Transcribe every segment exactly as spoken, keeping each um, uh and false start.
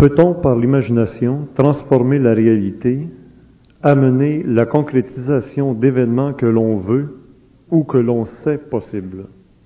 Peut-on, par l'imagination, transformer la réalité, amener la concrétisation d'événements que l'on veut ou que l'on sait possibles?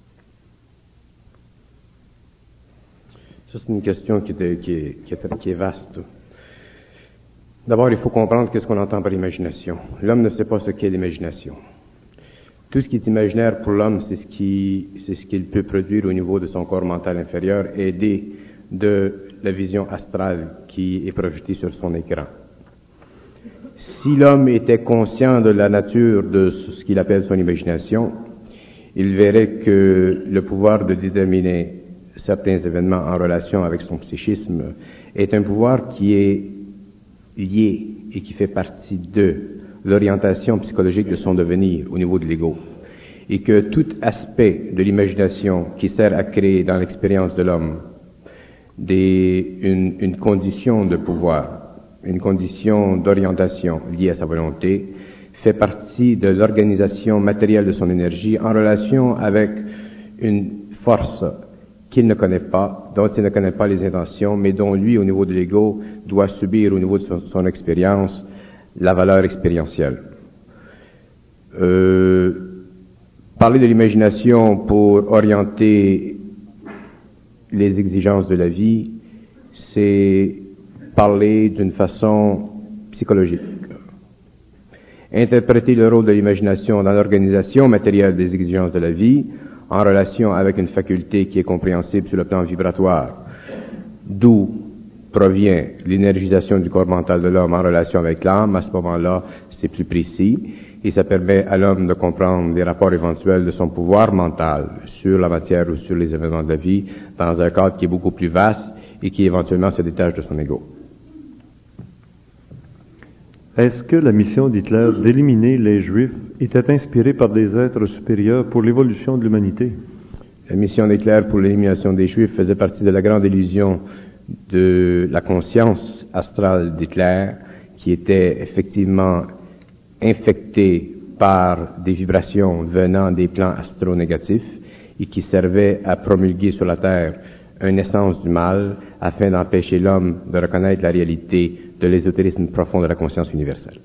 Ça, c'est une question qui est, qui est, qui est, qui est vaste. D'abord, il faut comprendre qu'est-ce qu'on entend par imagination. L'homme ne sait pas ce qu'est l'imagination. Tout ce qui est imaginaire pour l'homme, c'est ce qui, c'est ce qu'il peut produire au niveau de son corps mental inférieur, aidé de la vision astrale qui est projetée sur son écran. Si l'homme était conscient de la nature de ce qu'il appelle son imagination, il verrait que le pouvoir de déterminer certains événements en relation avec son psychisme est un pouvoir qui est lié et qui fait partie de l'orientation psychologique de son devenir au niveau de l'ego, et que tout aspect de l'imagination qui sert à créer dans l'expérience de l'homme des, une, une condition de pouvoir, une condition d'orientation liée à sa volonté, fait partie de l'organisation matérielle de son énergie en relation avec une force qu'il ne connaît pas, dont il ne connaît pas les intentions, mais dont lui, au niveau de l'ego, doit subir au niveau de son, son expérience la valeur expérientielle. Euh, parler de l'imagination pour orienter les exigences de la vie, c'est parler d'une façon psychologique. Interpréter le rôle de l'imagination dans l'organisation matérielle des exigences de la vie en relation avec une faculté qui est compréhensible sur le plan vibratoire, d'où provient l'énergisation du corps mental de l'homme en relation avec l'âme. À ce moment-là, c'est plus précis et ça permet à l'homme de comprendre les rapports éventuels de son pouvoir mental sur la matière ou sur les événements de la vie dans un cadre qui est beaucoup plus vaste et qui éventuellement se détache de son ego. Est-ce que la mission d'Hitler d'éliminer les Juifs était inspirée par des êtres supérieurs pour l'évolution de l'humanité? La mission d'Hitler pour l'élimination des Juifs faisait partie de la grande illusion de la conscience astrale d'Hitler, qui était effectivement infectée par des vibrations venant des plans astro-négatifs et qui servait à promulguer sur la Terre une essence du mal afin d'empêcher l'homme de reconnaître la réalité de l'ésotérisme profond de la conscience universelle.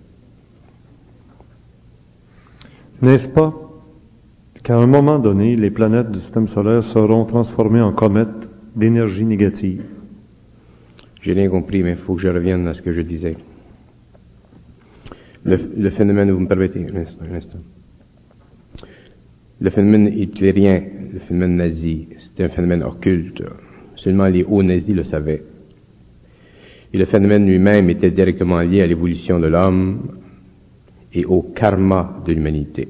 N'est-ce pas qu'à un moment donné, les planètes du système solaire seront transformées en comètes d'énergie négative? J'ai rien compris, mais il faut que je revienne à ce que je disais. Le, le phénomène, vous me permettez un instant, un instant. Le phénomène hitlérien, le phénomène nazi, c'était un phénomène occulte. Seulement les hauts nazis le savaient. Et le phénomène lui-même était directement lié à l'évolution de l'homme et au karma de l'humanité.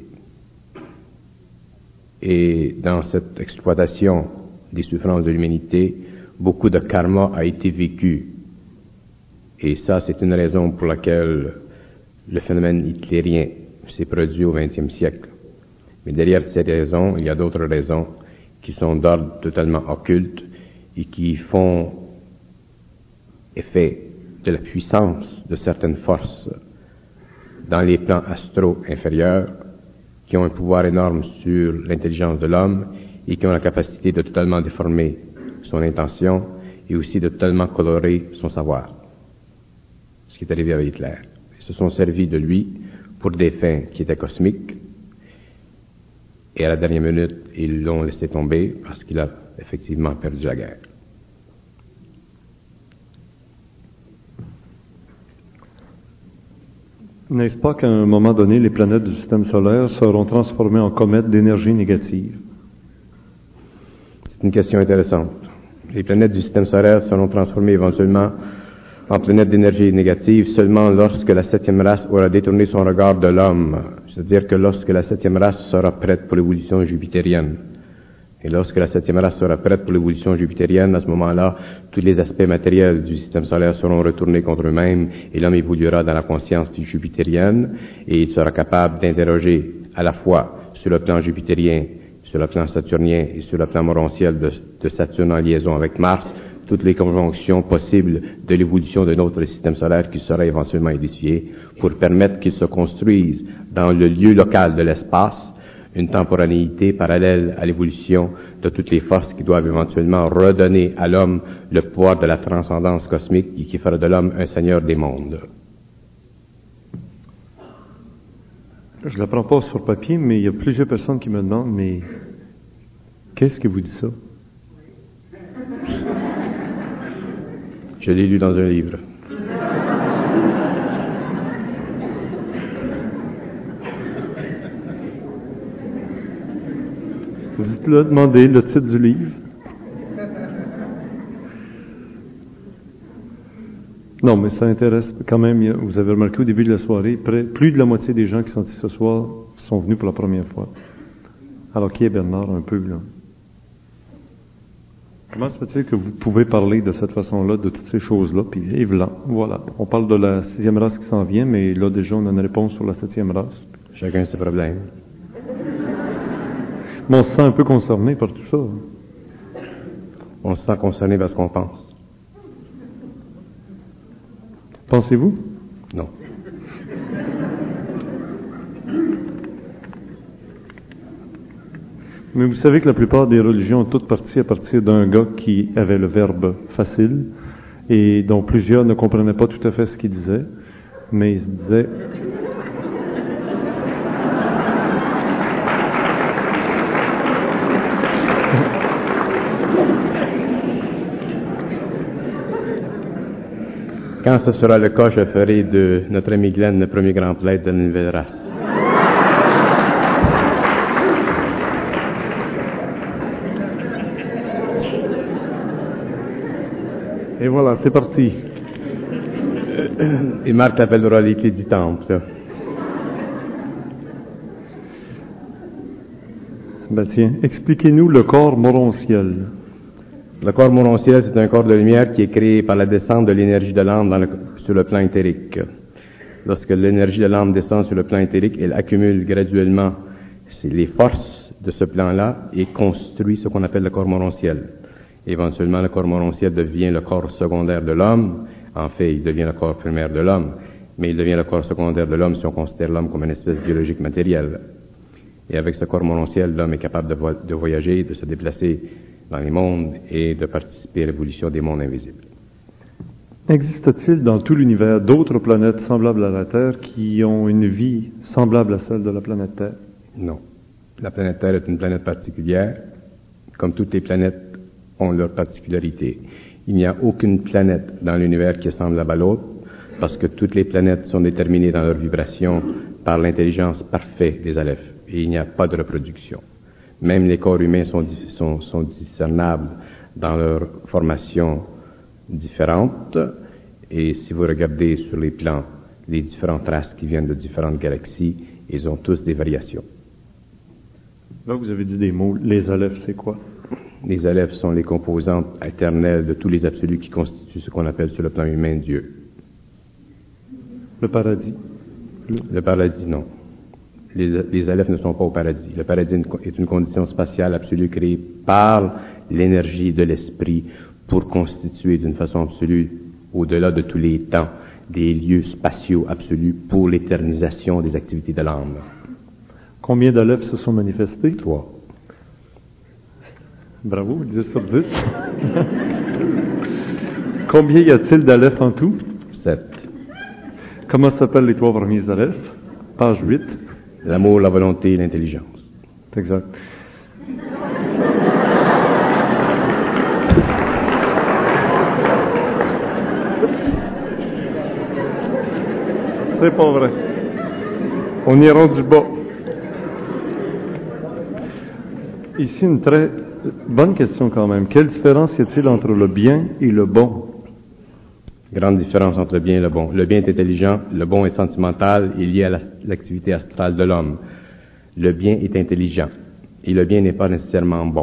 Et dans cette exploitation des souffrances de l'humanité, beaucoup de karma a été vécu. Et ça, c'est une raison pour laquelle le phénomène hitlérien s'est produit au vingtième siècle. Mais derrière ces raisons, il y a d'autres raisons qui sont d'ordre totalement occulte et qui font effet de la puissance de certaines forces dans les plans astro inférieurs qui ont un pouvoir énorme sur l'intelligence de l'homme et qui ont la capacité de totalement déformer son intention et aussi de totalement colorer son savoir. Ce qui est arrivé avec Hitler. Ils se sont servis de lui pour des fins qui étaient cosmiques et à la dernière minute, ils l'ont laissé tomber parce qu'il a effectivement perdu la guerre. N'est-ce pas qu'à un moment donné, les planètes du système solaire seront transformées en comètes d'énergie négative? C'est une question intéressante. Les planètes du système solaire seront transformées éventuellement en planètes d'énergie négative seulement lorsque la septième race aura détourné son regard de l'homme, c'est-à-dire que lorsque la septième race sera prête pour l'évolution jupitérienne. Et lorsque la septième race sera prête pour l'évolution jupitérienne, à ce moment-là, tous les aspects matériels du système solaire seront retournés contre eux-mêmes et l'homme évoluera dans la conscience jupitérienne et il sera capable d'interroger à la fois sur le plan jupitérien, sur le plan saturnien et sur le plan morontiel de, de Saturne en liaison avec Mars, toutes les conjonctions possibles de l'évolution de notre système solaire qui sera éventuellement édifié pour permettre qu'il se construise dans le lieu local de l'espace une temporanéité parallèle à l'évolution tu as toutes les forces qui doivent éventuellement redonner à l'homme le pouvoir de la transcendance cosmique et qui fera de l'homme un seigneur des mondes. Je ne la prends pas sur papier, mais il y a plusieurs personnes qui me demandent, mais qu'est-ce que vous dit ça? Je l'ai lu dans un livre. Vous êtes là, demandez le titre du livre. Non, mais ça intéresse quand même. Vous avez remarqué au début de la soirée, près, plus de la moitié des gens qui sont ici ce soir sont venus pour la première fois. Alors, qui est Bernard, un peu, là? Comment se fait-il que vous pouvez parler de cette façon-là, de toutes ces choses-là, puis et voilà, voilà. On parle de la sixième race qui s'en vient, mais là, déjà, on a une réponse sur la septième race. Chacun ses problèmes. Mais on se sent un peu concerné par tout ça. On se sent concerné parce qu'on pense. Pensez-vous? Non. Mais vous savez que la plupart des religions ont toutes parti à partir d'un gars qui avait le verbe facile et dont plusieurs ne comprenaient pas tout à fait ce qu'il disait, mais il se disait... Quand ce sera le cas, je ferai de notre ami Glenn le premier grand prêtre de la nouvelle race. Et voilà, c'est parti. Et Marc t'appellera les clés du temple. Ben tiens, expliquez-nous le corps morontiel. Le corps morontiel, c'est un corps de lumière qui est créé par la descente de l'énergie de l'âme dans le, sur le plan éthérique. Lorsque l'énergie de l'âme descend sur le plan éthérique, elle accumule graduellement les forces de ce plan-là et construit ce qu'on appelle le corps morontiel. Éventuellement, le corps morontiel devient le corps secondaire de l'homme. En fait, il devient le corps primaire de l'homme, mais il devient le corps secondaire de l'homme si on considère l'homme comme une espèce biologique matérielle. Et avec ce corps morontiel, l'homme est capable de, vo- de voyager, de se déplacer dans les mondes et de participer à l'évolution des mondes invisibles. Existe-t-il dans tout l'univers d'autres planètes semblables à la Terre qui ont une vie semblable à celle de la planète Terre? Non. La planète Terre est une planète particulière. Comme toutes les planètes ont leurs particularités. Il n'y a aucune planète dans l'univers qui est semblable à l'autre parce que toutes les planètes sont déterminées dans leur vibration par l'intelligence parfaite des Aleph et il n'y a pas de reproduction. Même les corps humains sont, sont, sont discernables dans leur formation différente. Et si vous regardez sur les plans les différentes races qui viennent de différentes galaxies, ils ont tous des variations. Là, vous avez dit des mots. Les Aleph, c'est quoi? Les Aleph sont les composantes éternelles de tous les absolus qui constituent ce qu'on appelle sur le plan humain Dieu. Le paradis? Le, le paradis, non. Les, les Aleph ne sont pas au paradis. Le paradis est une condition spatiale absolue créée par l'énergie de l'esprit pour constituer d'une façon absolue, au-delà de tous les temps, des lieux spatiaux absolus pour l'éternisation des activités de l'âme. Combien d'Aleph se sont manifestés? Trois. Bravo, dix sur dix. Combien y a-t-il d'Aleph en tout? Sept. Comment s'appellent les trois premiers Aleph? Page huit. L'amour, la volonté et l'intelligence. C'est exact. C'est pas vrai. On y est rendu bas. Ici, une très bonne question quand même. Quelle différence y a-t-il entre le bien et le bon? Grande différence entre le bien et le bon. Le bien est intelligent, le bon est sentimental et lié à la, l'activité astrale de l'homme. Le bien est intelligent et le bien n'est pas nécessairement bon.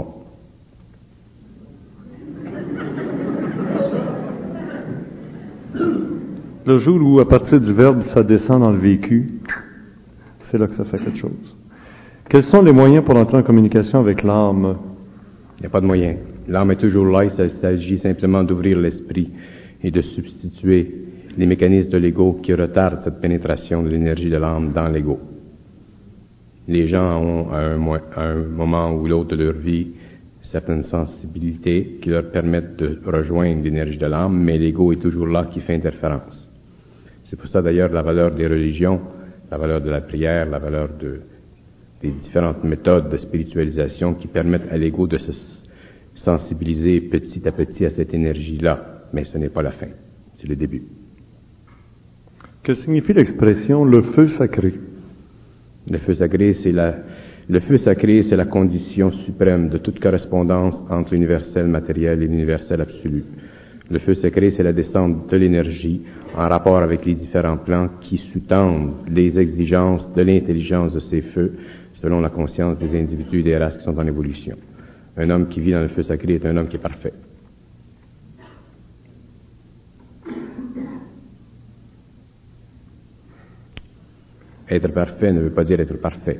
Le jour où, à partir du verbe, ça descend dans le vécu, c'est là que ça fait quelque chose. Quels sont les moyens pour entrer en communication avec l'âme? Il n'y a pas de moyen. L'âme est toujours là, il s'agit simplement d'ouvrir l'esprit et de substituer les mécanismes de l'ego qui retardent cette pénétration de l'énergie de l'âme dans l'ego. Les gens ont, à un, à un moment ou l'autre de leur vie, certaines sensibilités qui leur permettent de rejoindre l'énergie de l'âme, mais l'ego est toujours là qui fait interférence. C'est pour ça d'ailleurs la valeur des religions, la valeur de la prière, la valeur de, des différentes méthodes de spiritualisation qui permettent à l'ego de se sensibiliser petit à petit à cette énergie-là. Mais ce n'est pas la fin, c'est le début. Que signifie l'expression « le feu sacré » ? Le feu sacré, c'est la, le feu sacré, c'est la condition suprême de toute correspondance entre l'universel matériel et l'universel absolu. Le feu sacré, c'est la descente de l'énergie en rapport avec les différents plans qui sous-tendent les exigences de l'intelligence de ces feux selon la conscience des individus et des races qui sont en évolution. Un homme qui vit dans le feu sacré est un homme qui est parfait. Être parfait ne veut pas dire être parfait.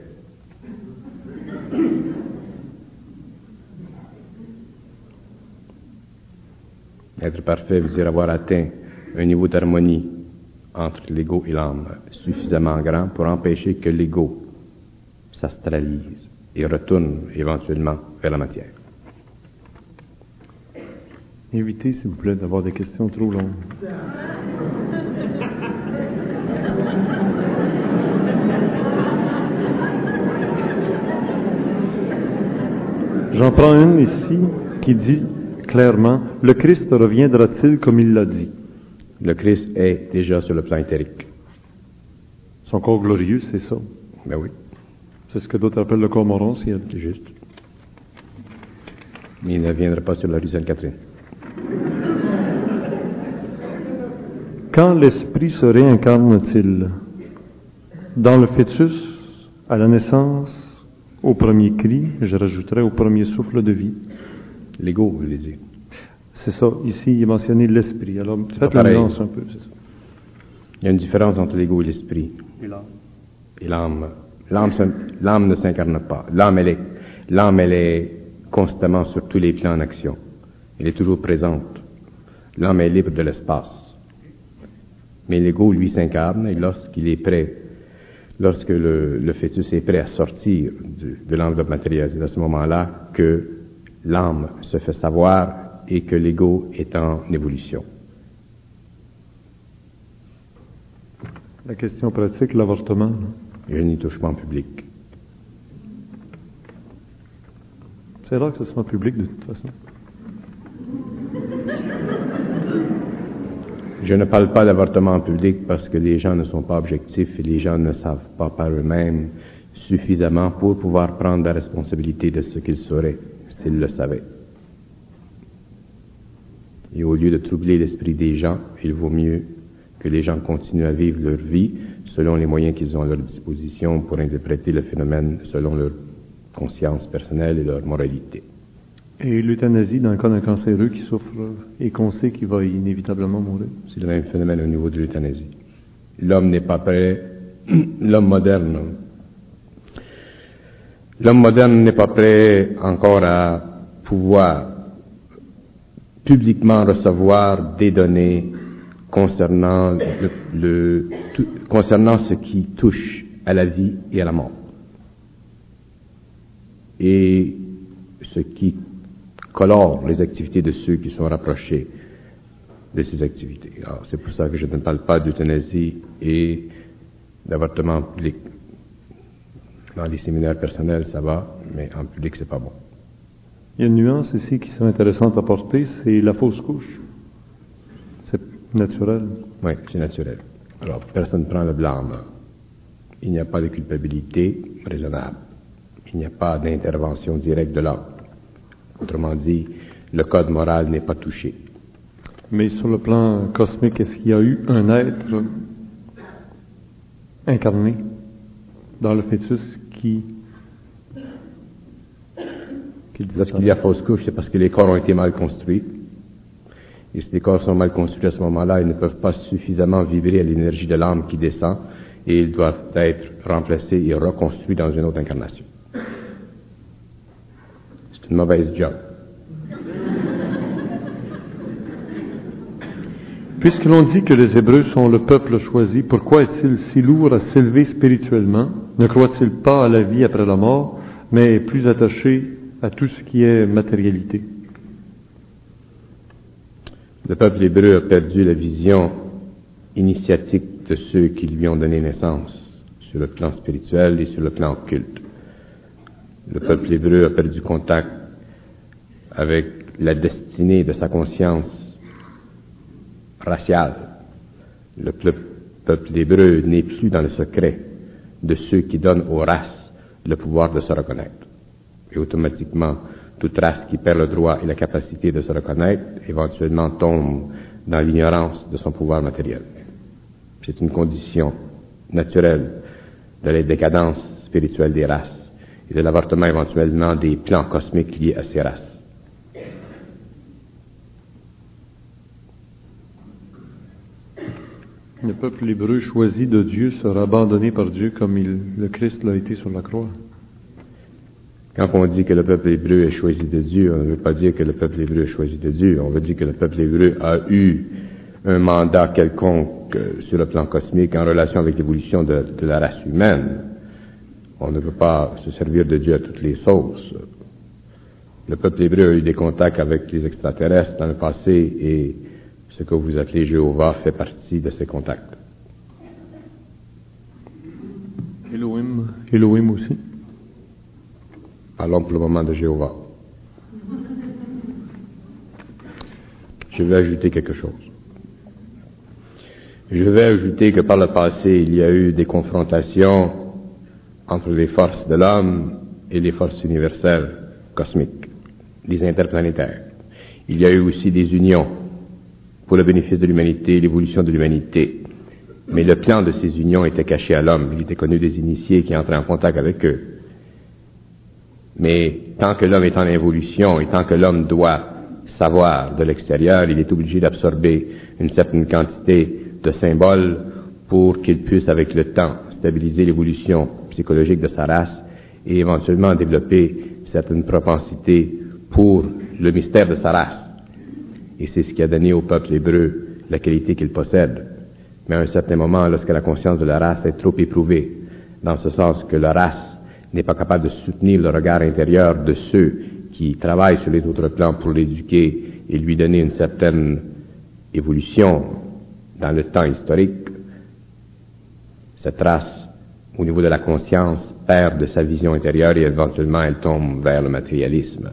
Être parfait veut dire avoir atteint un niveau d'harmonie entre l'ego et l'âme suffisamment grand pour empêcher que l'ego s'astralise et retourne éventuellement vers la matière. Évitez, s'il vous plaît, d'avoir des questions trop longues. J'en prends une ici qui dit clairement, le Christ reviendra-t-il comme il l'a dit? Le Christ est déjà sur le plan éthérique. Son corps glorieux, c'est ça. Ben oui. C'est ce que d'autres appellent le corps morantiel. C'est juste. Mais il ne viendra pas sur la rue Sainte-Catherine. Quand l'esprit se réincarne-t-il? Dans le fœtus, à la naissance, au premier cri, je rajouterais au premier souffle de vie. L'ego, vous voulez dire. C'est ça. Ici, il est mentionné l'esprit. Alors, faites la nuance un peu, c'est ça. Il y a une différence entre l'ego et l'esprit. Et l'âme. Et l'âme. L'âme, l'âme ne s'incarne pas. L'âme, elle est, l'âme, elle est constamment sur tous les plans en action. Elle est toujours présente. L'âme est libre de l'espace. Mais l'ego, lui, s'incarne et lorsqu'il est prêt, lorsque le, le fœtus est prêt à sortir de, de l'enveloppe matérielle, c'est à ce moment-là que l'âme se fait savoir et que l'ego est en évolution. La question pratique, l'avortement. Je n'y touche pas en public. C'est rare que ce soit en public de toute façon. Je ne parle pas d'avortement en public parce que les gens ne sont pas objectifs et les gens ne savent pas par eux-mêmes suffisamment pour pouvoir prendre la responsabilité de ce qu'ils sauraient s'ils le savaient. Et au lieu de troubler l'esprit des gens, il vaut mieux que les gens continuent à vivre leur vie selon les moyens qu'ils ont à leur disposition pour interpréter le phénomène selon leur conscience personnelle et leur moralité. Et l'euthanasie dans le cas d'un cancéreux qui souffre et qu'on sait qu'il va inévitablement mourir. C'est le même phénomène au niveau de l'euthanasie. L'homme n'est pas prêt, l'homme moderne, l'homme moderne n'est pas prêt encore à pouvoir publiquement recevoir des données concernant le, le tout, concernant ce qui touche à la vie et à la mort. Et ce qui colore les activités de ceux qui sont rapprochés de ces activités. Alors, c'est pour ça que je ne parle pas d'euthanasie et d'avortement public. Dans les séminaires personnels, ça va, mais en public, c'est pas bon. Il y a une nuance ici qui serait intéressante à porter, c'est la fausse couche. C'est naturel. Oui, c'est naturel. Alors, personne ne prend le blâme. Il n'y a pas de culpabilité raisonnable. Il n'y a pas d'intervention directe de l'homme. Autrement dit, le code moral n'est pas touché. Mais sur le plan cosmique, est-ce qu'il y a eu un être incarné dans le fœtus qui... qui Lorsqu'il y a fausse couche, c'est parce que les corps ont été mal construits. Et si les corps sont mal construits à ce moment-là, ils ne peuvent pas suffisamment vibrer à l'énergie de l'âme qui descend et ils doivent être remplacés et reconstruits dans une autre incarnation. C'est une mauvaise job. Puisque l'on dit que les Hébreux sont le peuple choisi, pourquoi est-il si lourd à s'élever spirituellement? Ne croit-il pas à la vie après la mort, mais est plus attaché à tout ce qui est matérialité. Le peuple hébreu a perdu la vision initiatique de ceux qui lui ont donné naissance, sur le plan spirituel et sur le plan occulte. Le peuple hébreu a perdu contact avec la destinée de sa conscience raciale. Le peuple hébreu n'est plus dans le secret de ceux qui donnent aux races le pouvoir de se reconnaître. Et automatiquement, toute race qui perd le droit et la capacité de se reconnaître, éventuellement tombe dans l'ignorance de son pouvoir matériel. C'est une condition naturelle de la décadence spirituelle des races et de l'avortement éventuellement des plans cosmiques liés à ces races. Le peuple hébreu choisi de Dieu sera abandonné par Dieu comme il, le Christ l'a été sur la croix. Quand on dit que le peuple hébreu est choisi de Dieu, on ne veut pas dire que le peuple hébreu est choisi de Dieu. On veut dire que le peuple hébreu a eu un mandat quelconque euh, sur le plan cosmique en relation avec l'évolution de, de la race humaine. On ne peut pas se servir de Dieu à toutes les sauces. Le peuple hébreu a eu des contacts avec les extraterrestres dans le passé et ce que vous appelez Jéhovah fait partie de ces contacts. Elohim, Elohim aussi. Parlons pour le moment de Jéhovah. Je vais ajouter quelque chose. Je vais ajouter que par le passé, il y a eu des confrontations entre les forces de l'homme et les forces universelles cosmiques, les interplanétaires. Il y a eu aussi des unions pour le bénéfice de l'humanité, l'évolution de l'humanité. Mais le plan de ces unions était caché à l'homme. Il était connu des initiés qui entraient en contact avec eux. Mais tant que l'homme est en évolution et tant que l'homme doit savoir de l'extérieur, il est obligé d'absorber une certaine quantité de symboles pour qu'il puisse, avec le temps, stabiliser l'évolution psychologique de sa race et éventuellement développer certaines propensités pour le mystère de sa race. Et c'est ce qui a donné au peuple hébreu la qualité qu'il possède. Mais à un certain moment, lorsque la conscience de la race est trop éprouvée, dans ce sens que la race n'est pas capable de soutenir le regard intérieur de ceux qui travaillent sur les autres plans pour l'éduquer et lui donner une certaine évolution dans le temps historique, cette race, au niveau de la conscience, perd de sa vision intérieure et éventuellement elle tombe vers le matérialisme.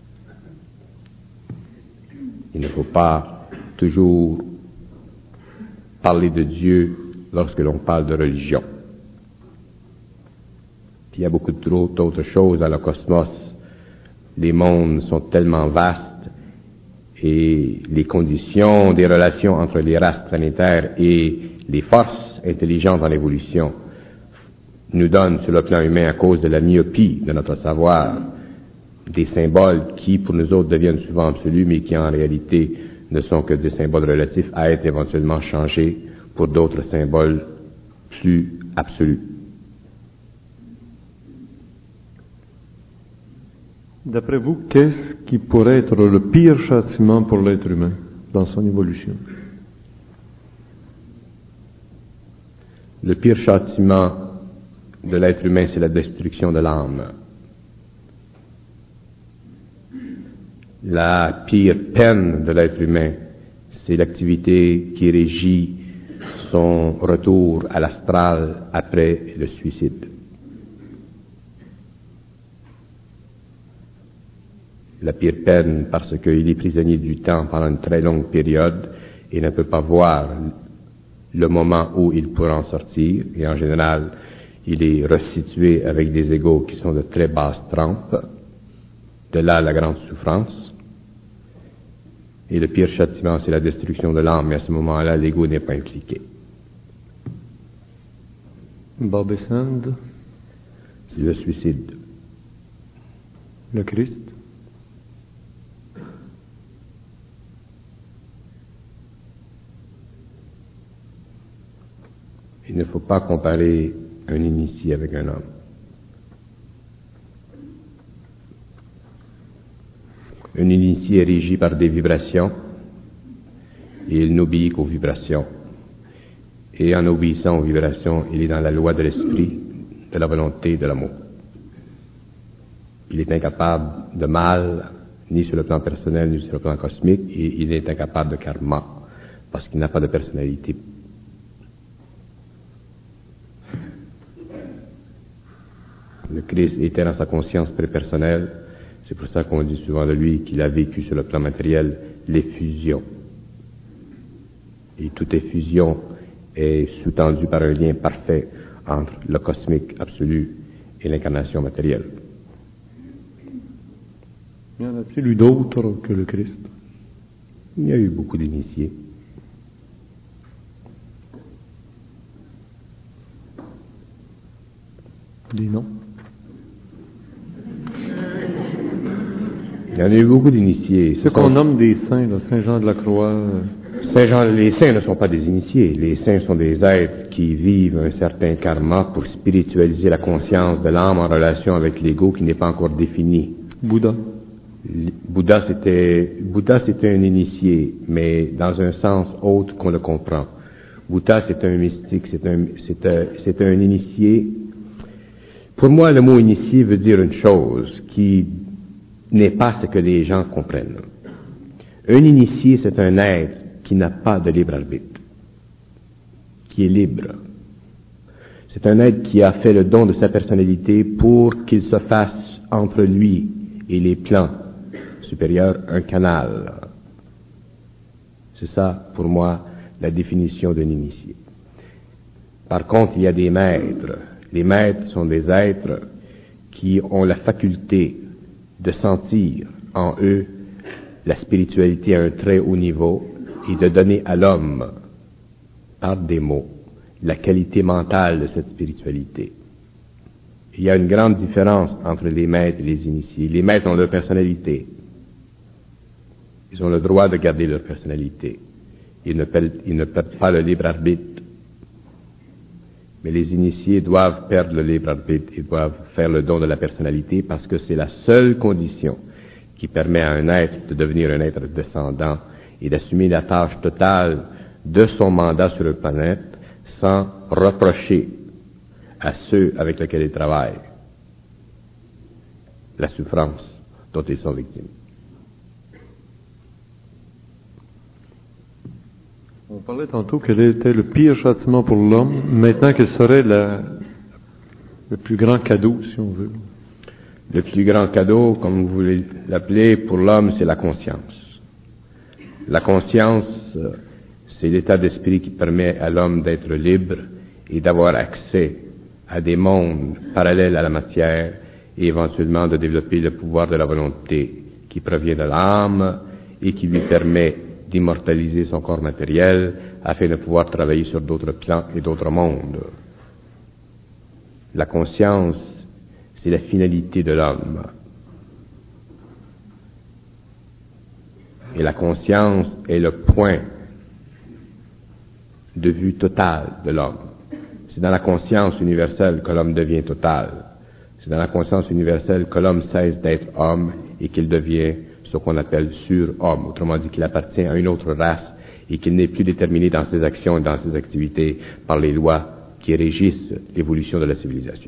Il ne faut pas toujours parler de Dieu lorsque l'on parle de religion. Il y a beaucoup trop d'autres choses dans le cosmos. Les mondes sont tellement vastes et les conditions des relations entre les races planétaires et les forces intelligentes dans l'évolution nous donnent sur le plan humain, à cause de la myopie de notre savoir, des symboles qui pour nous autres deviennent souvent absolus mais qui en réalité ne sont que des symboles relatifs à être éventuellement changés pour d'autres symboles plus absolus. D'après vous, qu'est-ce qui pourrait être le pire châtiment pour l'être humain dans son évolution? Le pire châtiment de l'être humain, c'est la destruction de l'âme. La pire peine de l'être humain, c'est l'activité qui régit son retour à l'astral après le suicide. La pire peine parce qu'il est prisonnier du temps pendant une très longue période et ne peut pas voir le moment où il pourra en sortir. Et en général, il est restitué avec des égaux qui sont de très basse trempe. De là, la grande souffrance. Et le pire châtiment, c'est la destruction de l'âme. Mais à ce moment-là, l'ego n'est pas impliqué. Bob et Sand, c'est le suicide. Le Christ. Il ne faut pas comparer un initié avec un homme. Un initié est régi par des vibrations et il n'obéit qu'aux vibrations. Et en obéissant aux vibrations, il est dans la loi de l'esprit, de la volonté, de l'amour. Il est incapable de mal, ni sur le plan personnel, ni sur le plan cosmique, et il est incapable de karma, parce qu'il n'a pas de personnalité. Le Christ était dans sa conscience prépersonnelle, c'est pour ça qu'on dit souvent de lui qu'il a vécu sur le plan matériel les fusions. Et toute effusion est sous-tendue par un lien parfait entre le cosmique absolu et l'incarnation matérielle. Y en a-t-il eu d'autres que le Christ? Il y a eu beaucoup d'initiés. Des noms? Il y en a eu beaucoup d'initiés. Ce qu'on nomme des saints, là, Saint Jean de la Croix. euh, Saint Jean, les saints ne sont pas des initiés. Les saints sont des êtres qui vivent un certain karma pour spiritualiser la conscience de l'âme en relation avec l'ego qui n'est pas encore défini. Bouddha. Bouddha c'était, Bouddha c'était un initié, mais dans un sens autre qu'on le comprend. Bouddha c'est un mystique, c'est un, c'est un, c'est un initié. Pour moi, le mot initié veut dire une chose qui n'est pas ce que les gens comprennent. Un initié, c'est un être qui n'a pas de libre arbitre, qui est libre. C'est un être qui a fait le don de sa personnalité pour qu'il se fasse entre lui et les plans supérieurs un canal. C'est ça, pour moi, la définition d'un initié. Par contre, il y a des maîtres. Les maîtres sont des êtres qui ont la faculté de sentir en eux la spiritualité à un très haut niveau et de donner à l'homme, par des mots, la qualité mentale de cette spiritualité. Il y a une grande différence entre les maîtres et les initiés. Les maîtres ont leur personnalité. Ils ont le droit de garder leur personnalité. Ils ne perdent, ils ne perdent pas le libre arbitre. Mais les initiés doivent perdre le libre arbitre. Ils doivent faire le don de la personnalité parce que c'est la seule condition qui permet à un être de devenir un être descendant et d'assumer la tâche totale de son mandat sur le planète sans reprocher à ceux avec lesquels ils travaillent la souffrance dont ils sont victimes. On parlait tantôt quel était le pire châtiment pour l'homme. Maintenant, quel serait la, le plus grand cadeau, si on veut? Le plus grand cadeau, comme vous l'appelez, pour l'homme, c'est la conscience. La conscience, c'est l'état d'esprit qui permet à l'homme d'être libre et d'avoir accès à des mondes parallèles à la matière et éventuellement de développer le pouvoir de la volonté qui provient de l'âme et qui lui permet d'immortaliser son corps matériel afin de pouvoir travailler sur d'autres plans et d'autres mondes. La conscience, c'est la finalité de l'homme. Et la conscience est le point de vue total de l'homme. C'est dans la conscience universelle que l'homme devient total. C'est dans la conscience universelle que l'homme cesse d'être homme et qu'il devient ce qu'on appelle surhomme, autrement dit qu'il appartient à une autre race et qu'il n'est plus déterminé dans ses actions et dans ses activités par les lois qui régissent l'évolution de la civilisation.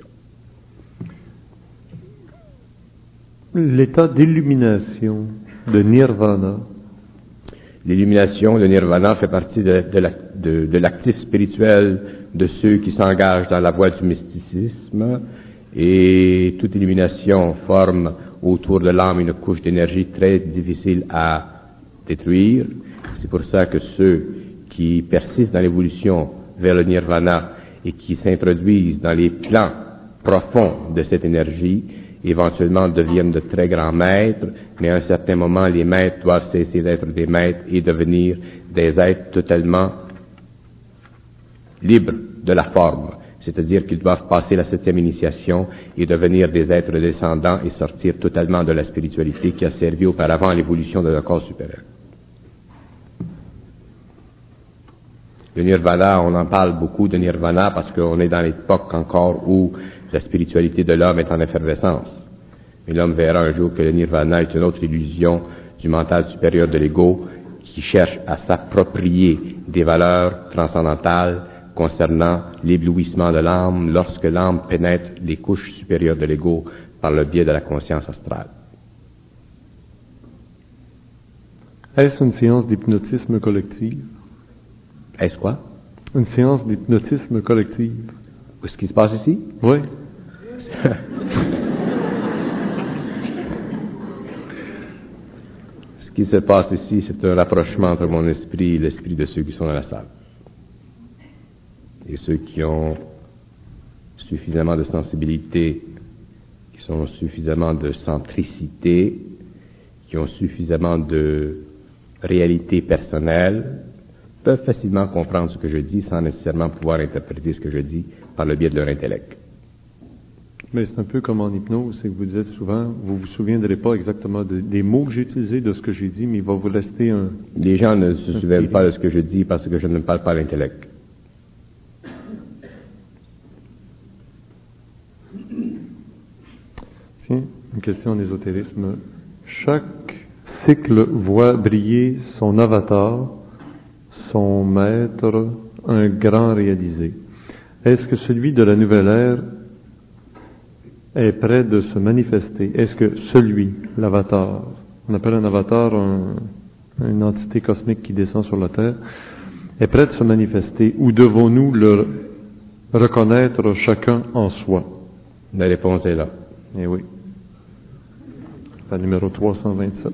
L'état d'illumination, de nirvana. L'illumination, le nirvana, fait partie de, de, la, de, de l'actif spirituel de ceux qui s'engagent dans la voie du mysticisme, et toute illumination forme autour de l'âme une couche d'énergie très difficile à détruire. C'est pour ça que ceux qui persistent dans l'évolution vers le nirvana et qui s'introduisent dans les plans profonds de cette énergie, éventuellement deviennent de très grands maîtres, mais à un certain moment, les maîtres doivent cesser d'être des maîtres et devenir des êtres totalement libres de la forme. C'est-à-dire qu'ils doivent passer la septième initiation et devenir des êtres descendants et sortir totalement de la spiritualité qui a servi auparavant à l'évolution de leur corps supérieur. Le nirvana, on en parle beaucoup de nirvana parce qu'on est dans l'époque encore où la spiritualité de l'homme est en effervescence. Mais l'homme verra un jour que le nirvana est une autre illusion du mental supérieur de l'ego qui cherche à s'approprier des valeurs transcendantales concernant l'éblouissement de l'âme lorsque l'âme pénètre les couches supérieures de l'ego par le biais de la conscience astrale. Est-ce une séance d'hypnotisme collective? Est-ce quoi? Une séance d'hypnotisme collective. Ce qui se passe ici? Oui. Ce qui se passe ici, c'est un rapprochement entre mon esprit et l'esprit de ceux qui sont dans la salle. Et ceux qui ont suffisamment de sensibilité, qui sont suffisamment de centricité, qui ont suffisamment de réalité personnelle, peuvent facilement comprendre ce que je dis sans nécessairement pouvoir interpréter ce que je dis par le biais de leur intellect. Mais c'est un peu comme en hypnose, c'est que vous dites souvent, vous vous souviendrez pas exactement de, des mots que j'ai utilisés, de ce que j'ai dit, mais il va vous rester un... Les gens ne se souviennent pas de ce que je dis parce que je ne parle pas l'intellect. Tiens, une question en ésotérisme. Chaque cycle voit briller son avatar, son maître, un grand réalisé. Est-ce que celui de la nouvelle ère est prêt de se manifester? Est-ce que celui, l'avatar, on appelle un avatar un, une entité cosmique qui descend sur la Terre, est prêt de se manifester, ou devons-nous le reconnaître chacun en soi? La réponse est là. Eh oui. Pas numéro trois cent vingt-sept.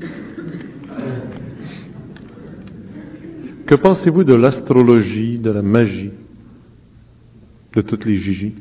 Que pensez-vous de l'astrologie, de la magie, de toutes les gigies?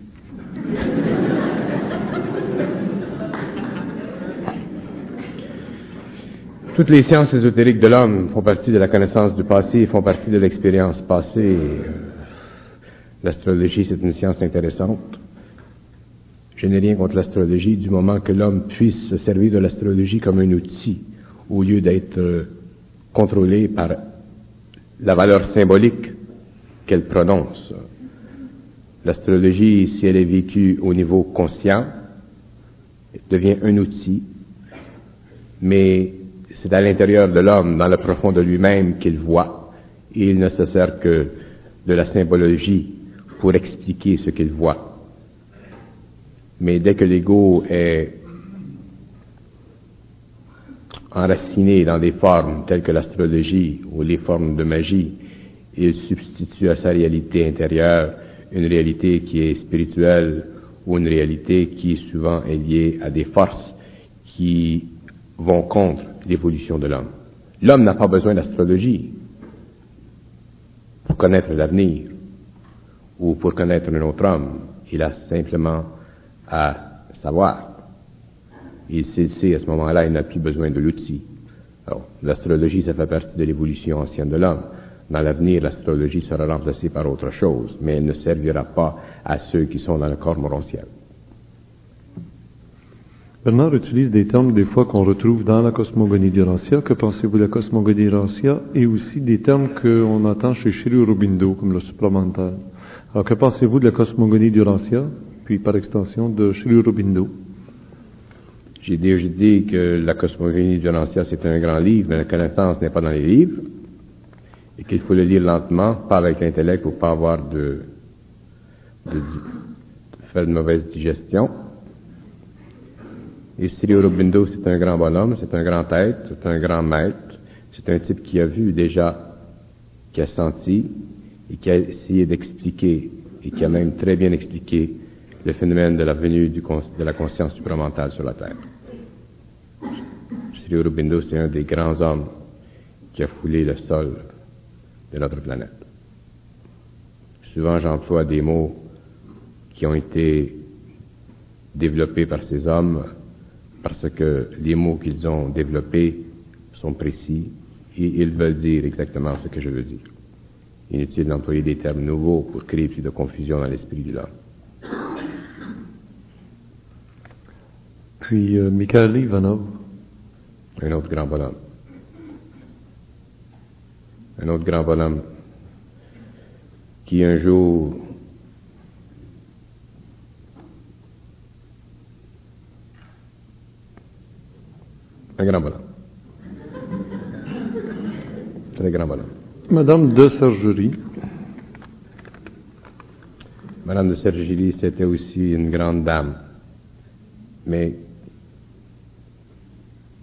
Toutes les sciences ésotériques de l'homme font partie de la connaissance du passé, font partie de l'expérience passée. L'astrologie, c'est une science intéressante. Je n'ai rien contre l'astrologie du moment que l'homme puisse se servir de l'astrologie comme un outil, au lieu d'être contrôlé par la valeur symbolique qu'elle prononce. L'astrologie, si elle est vécue au niveau conscient, devient un outil, mais c'est à l'intérieur de l'homme, dans le profond de lui-même, qu'il voit, et il ne se sert que de la symbologie pour expliquer ce qu'il voit. Mais dès que l'ego est enraciné dans des formes telles que l'astrologie ou les formes de magie, il substitue à sa réalité intérieure une réalité qui est spirituelle ou une réalité qui souvent est liée à des forces qui vont contre l'évolution de l'homme. L'homme n'a pas besoin d'astrologie pour connaître l'avenir ou pour connaître un autre homme. Il a simplement à savoir. Et s'il sait à ce moment-là, il n'a plus besoin de l'outil. Alors, l'astrologie, ça fait partie de l'évolution ancienne de l'homme. Dans l'avenir, l'astrologie sera remplacée par autre chose, mais elle ne servira pas à ceux qui sont dans le corps morontiel. Bernard utilise des termes des fois qu'on retrouve dans la cosmogonie d'Urantia. Que pensez-vous de la cosmogonie d'Urantia? Et aussi des termes qu'on entend chez Sri Aurobindo, comme le supramental. Alors, que pensez-vous de la cosmogonie d'Urantia, puis par extension de Sri Aurobindo? J'ai déjà dit que la cosmogonie d'Urantia, c'est un grand livre, mais la connaissance n'est pas dans les livres, et qu'il faut le lire lentement, pas avec l'intellect pour pas avoir de, de, de faire de mauvaise digestion. Et Sri Aurobindo, c'est un grand bonhomme, c'est un grand être, c'est un grand maître, c'est un type qui a vu déjà, qui a senti, et qui a essayé d'expliquer, et qui a même très bien expliqué le phénomène de la venue du, de la conscience supramentale sur la Terre. Sri Aurobindo, c'est un des grands hommes qui a foulé le sol de notre planète. Souvent, j'emploie des mots qui ont été développés par ces hommes parce que les mots qu'ils ont développés sont précis et ils veulent dire exactement ce que je veux dire. Inutile d'employer des termes nouveaux pour créer plus de confusion dans l'esprit de l'homme. Puis euh, Mikhail Ivanov. Un autre grand bonhomme. Un autre grand bonhomme qui un jour un grand bonhomme. Très grand bonhomme. Madame de Sergerie. Madame de Sergerie, c'était aussi une grande dame. Mais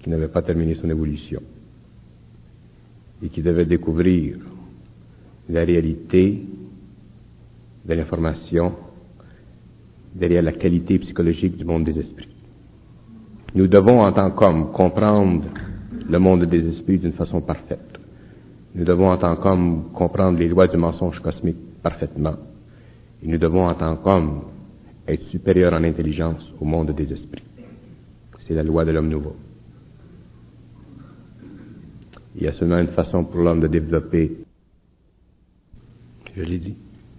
qui n'avait pas terminé son évolution et qui devait découvrir la réalité de l'information derrière la qualité psychologique du monde des esprits. Nous devons, en tant qu'hommes, comprendre le monde des esprits d'une façon parfaite. Nous devons, en tant qu'hommes, comprendre les lois du mensonge cosmique parfaitement. Et nous devons, en tant qu'hommes, être supérieurs en intelligence au monde des esprits. C'est la loi de l'homme nouveau. Il y a seulement une façon pour l'homme de développer, je l'ai dit,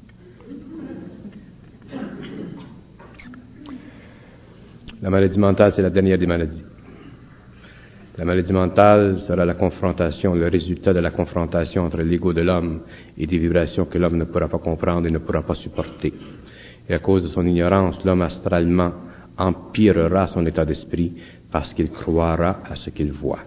la maladie mentale, c'est la dernière des maladies. La maladie mentale sera la confrontation, le résultat de la confrontation entre l'ego de l'homme et des vibrations que l'homme ne pourra pas comprendre et ne pourra pas supporter. Et à cause de son ignorance, l'homme astralement empirera son état d'esprit parce qu'il croira à ce qu'il voit.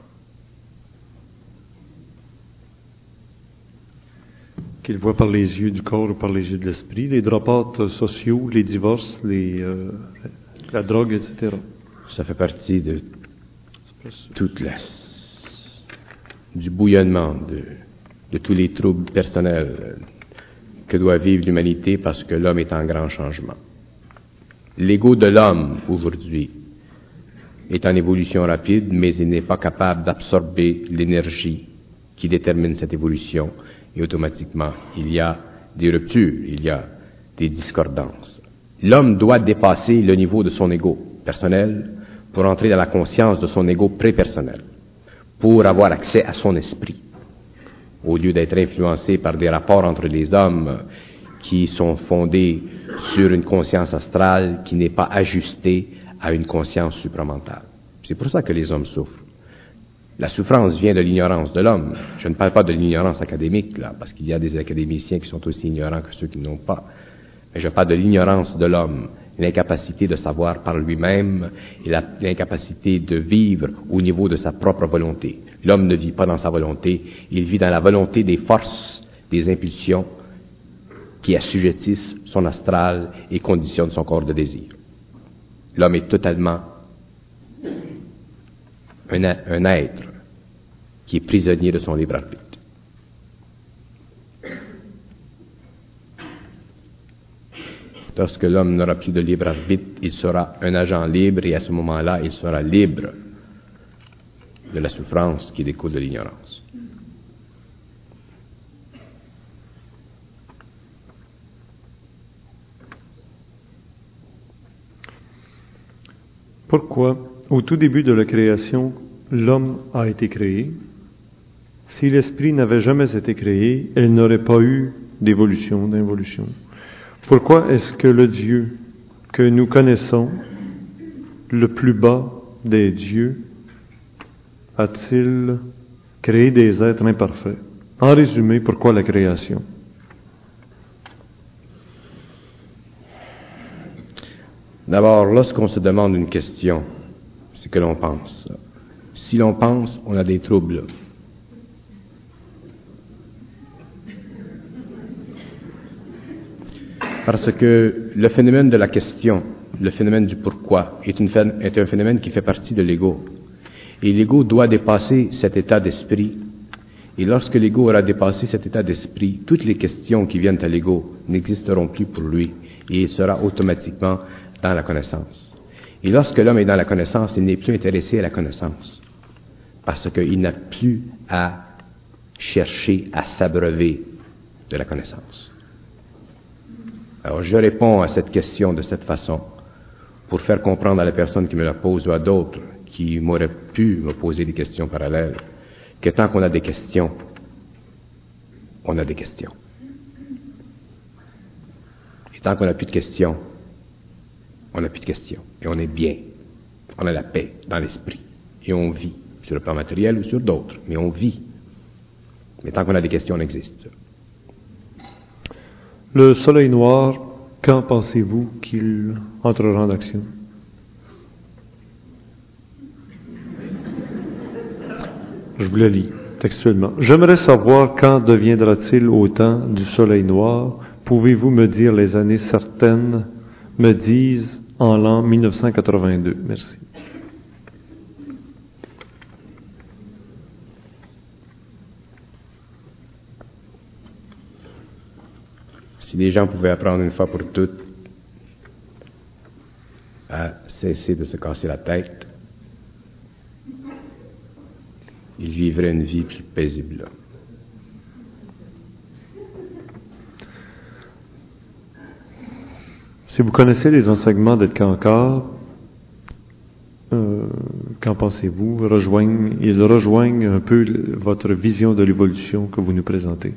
Qu'il voit par les yeux du corps ou par les yeux de l'esprit, les drop-outs sociaux, les divorces, les, euh, la drogue, et cetera. Ça fait partie de toute la, du bouillonnement de, de tous les troubles personnels que doit vivre l'humanité parce que l'homme est en grand changement. L'ego de l'homme, aujourd'hui, est en évolution rapide, mais il n'est pas capable d'absorber l'énergie qui détermine cette évolution, et automatiquement, il y a des ruptures, il y a des discordances. L'homme doit dépasser le niveau de son ego personnel pour entrer dans la conscience de son ego pré-personnel, pour avoir accès à son esprit, au lieu d'être influencé par des rapports entre les hommes qui sont fondés sur une conscience astrale qui n'est pas ajustée à une conscience supramentale. C'est pour ça que les hommes souffrent. La souffrance vient de l'ignorance de l'homme. Je ne parle pas de l'ignorance académique, là, parce qu'il y a des académiciens qui sont aussi ignorants que ceux qui n'ont pas. Mais je parle de l'ignorance de l'homme, l'incapacité de savoir par lui-même et la, l'incapacité de vivre au niveau de sa propre volonté. L'homme ne vit pas dans sa volonté, il vit dans la volonté des forces, des impulsions qui assujettissent son astral et conditionnent son corps de désir. L'homme est totalement un, un être qui est prisonnier de son libre arbitre. Lorsque l'homme n'aura plus de libre arbitre, il sera un agent libre et à ce moment-là, il sera libre de la souffrance qui découle de l'ignorance. Pourquoi, au tout début de la création, l'homme a été créé? Si l'esprit n'avait jamais été créé, il n'aurait pas eu d'évolution, d'involution. Pourquoi est-ce que le Dieu que nous connaissons, le plus bas des dieux, a-t-il créé des êtres imparfaits? En résumé, pourquoi la création? D'abord, lorsqu'on se demande une question, c'est que l'on pense. Si l'on pense, on a des troubles. Parce que le phénomène de la question, le phénomène du pourquoi, est, une, est un phénomène qui fait partie de l'ego. Et l'ego doit dépasser cet état d'esprit. Et lorsque l'ego aura dépassé cet état d'esprit, toutes les questions qui viennent à l'ego n'existeront plus pour lui. Et il sera automatiquement dans la connaissance. Et lorsque l'homme est dans la connaissance, il n'est plus intéressé à la connaissance. Parce qu'il n'a plus à chercher à s'abreuver de la connaissance. Alors, je réponds à cette question de cette façon pour faire comprendre à la personne qui me la pose ou à d'autres qui m'auraient pu me poser des questions parallèles que tant qu'on a des questions, on a des questions. Et tant qu'on n'a plus de questions, on n'a plus de questions. Et on est bien. On a la paix dans l'esprit. Et on vit sur le plan matériel ou sur d'autres. Mais on vit. Mais tant qu'on a des questions, on existe. Le soleil noir, quand pensez-vous qu'il entrera en action? Je vous le lis textuellement. J'aimerais savoir quand deviendra-t-il au temps du soleil noir. Pouvez-vous me dire les années certaines? Me disent en l'an mille neuf cent quatre-vingt-deux. Merci. Si les gens pouvaient apprendre une fois pour toutes à cesser de se casser la tête, ils vivraient une vie plus paisible. Si vous connaissez les enseignements d'Ed Cancard, euh, qu'en pensez-vous? Rejoignent, ils rejoignent un peu votre vision de l'évolution que vous nous présentez.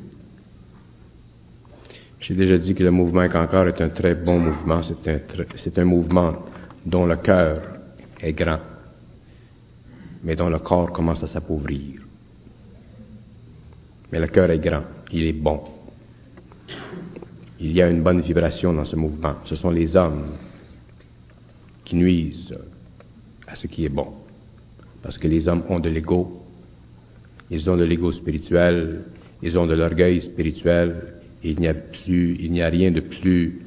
J'ai déjà dit que le mouvement Cancard est un très bon mouvement. C'est un, c'est un mouvement dont le cœur est grand, mais dont le corps commence à s'appauvrir. Mais le cœur est grand, il est bon. Il y a une bonne vibration dans ce mouvement. Ce sont les hommes qui nuisent à ce qui est bon. Parce que les hommes ont de l'ego, ils ont de l'ego spirituel, ils ont de l'orgueil spirituel, et il n'y a plus, il n'y a rien de plus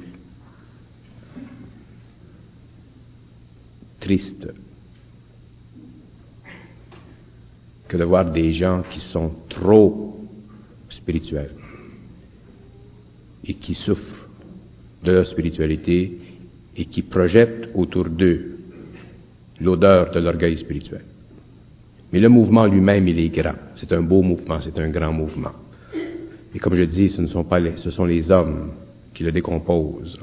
triste que de voir des gens qui sont trop spirituels et qui souffrent de leur spiritualité et qui projettent autour d'eux l'odeur de l'orgueil spirituel. Mais le mouvement lui-même, il est grand. C'est un beau mouvement, c'est un grand mouvement. Et comme je dis, ce ne sont pas les, ce sont les hommes qui le décomposent.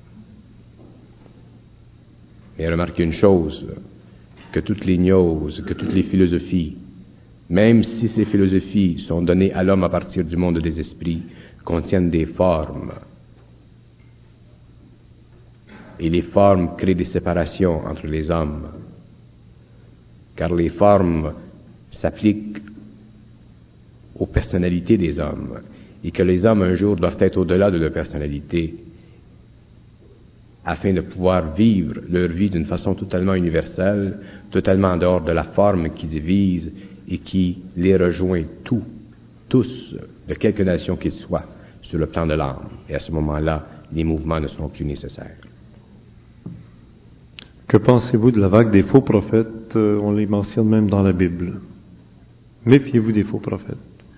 Mais remarquez une chose, que toutes les gnoses, que toutes les philosophies, même si ces philosophies sont données à l'homme à partir du monde des esprits, contiennent des formes. Et les formes créent des séparations entre les hommes. Car les formes s'appliquent aux personnalités des hommes. Et que les hommes, un jour, doivent être au-delà de leur personnalité afin de pouvoir vivre leur vie d'une façon totalement universelle, totalement en dehors de la forme qui divise et qui les rejoint tous, tous, de quelque nation qu'ils soient, sur le plan de l'âme. Et à ce moment-là, les mouvements ne seront plus nécessaires. Que pensez-vous de la vague des faux prophètes? Euh, on les mentionne même dans la Bible. Méfiez-vous des faux prophètes.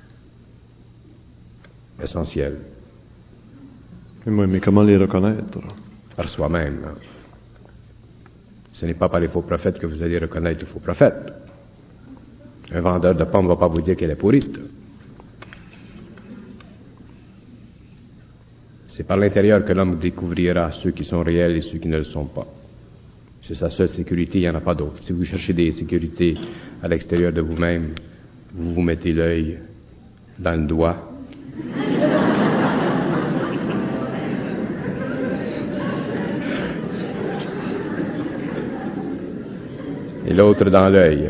Essentiel. Oui, mais comment les reconnaître? Par soi-même. Ce n'est pas par les faux prophètes que vous allez reconnaître les faux prophètes. Un vendeur de pommes ne va pas vous dire qu'elle est pourrite. C'est par l'intérieur que l'homme découvrira ceux qui sont réels et ceux qui ne le sont pas. C'est sa seule sécurité, il n'y en a pas d'autre. Si vous cherchez des sécurités à l'extérieur de vous-même, vous vous mettez l'œil dans le doigt. Et l'autre dans l'œil.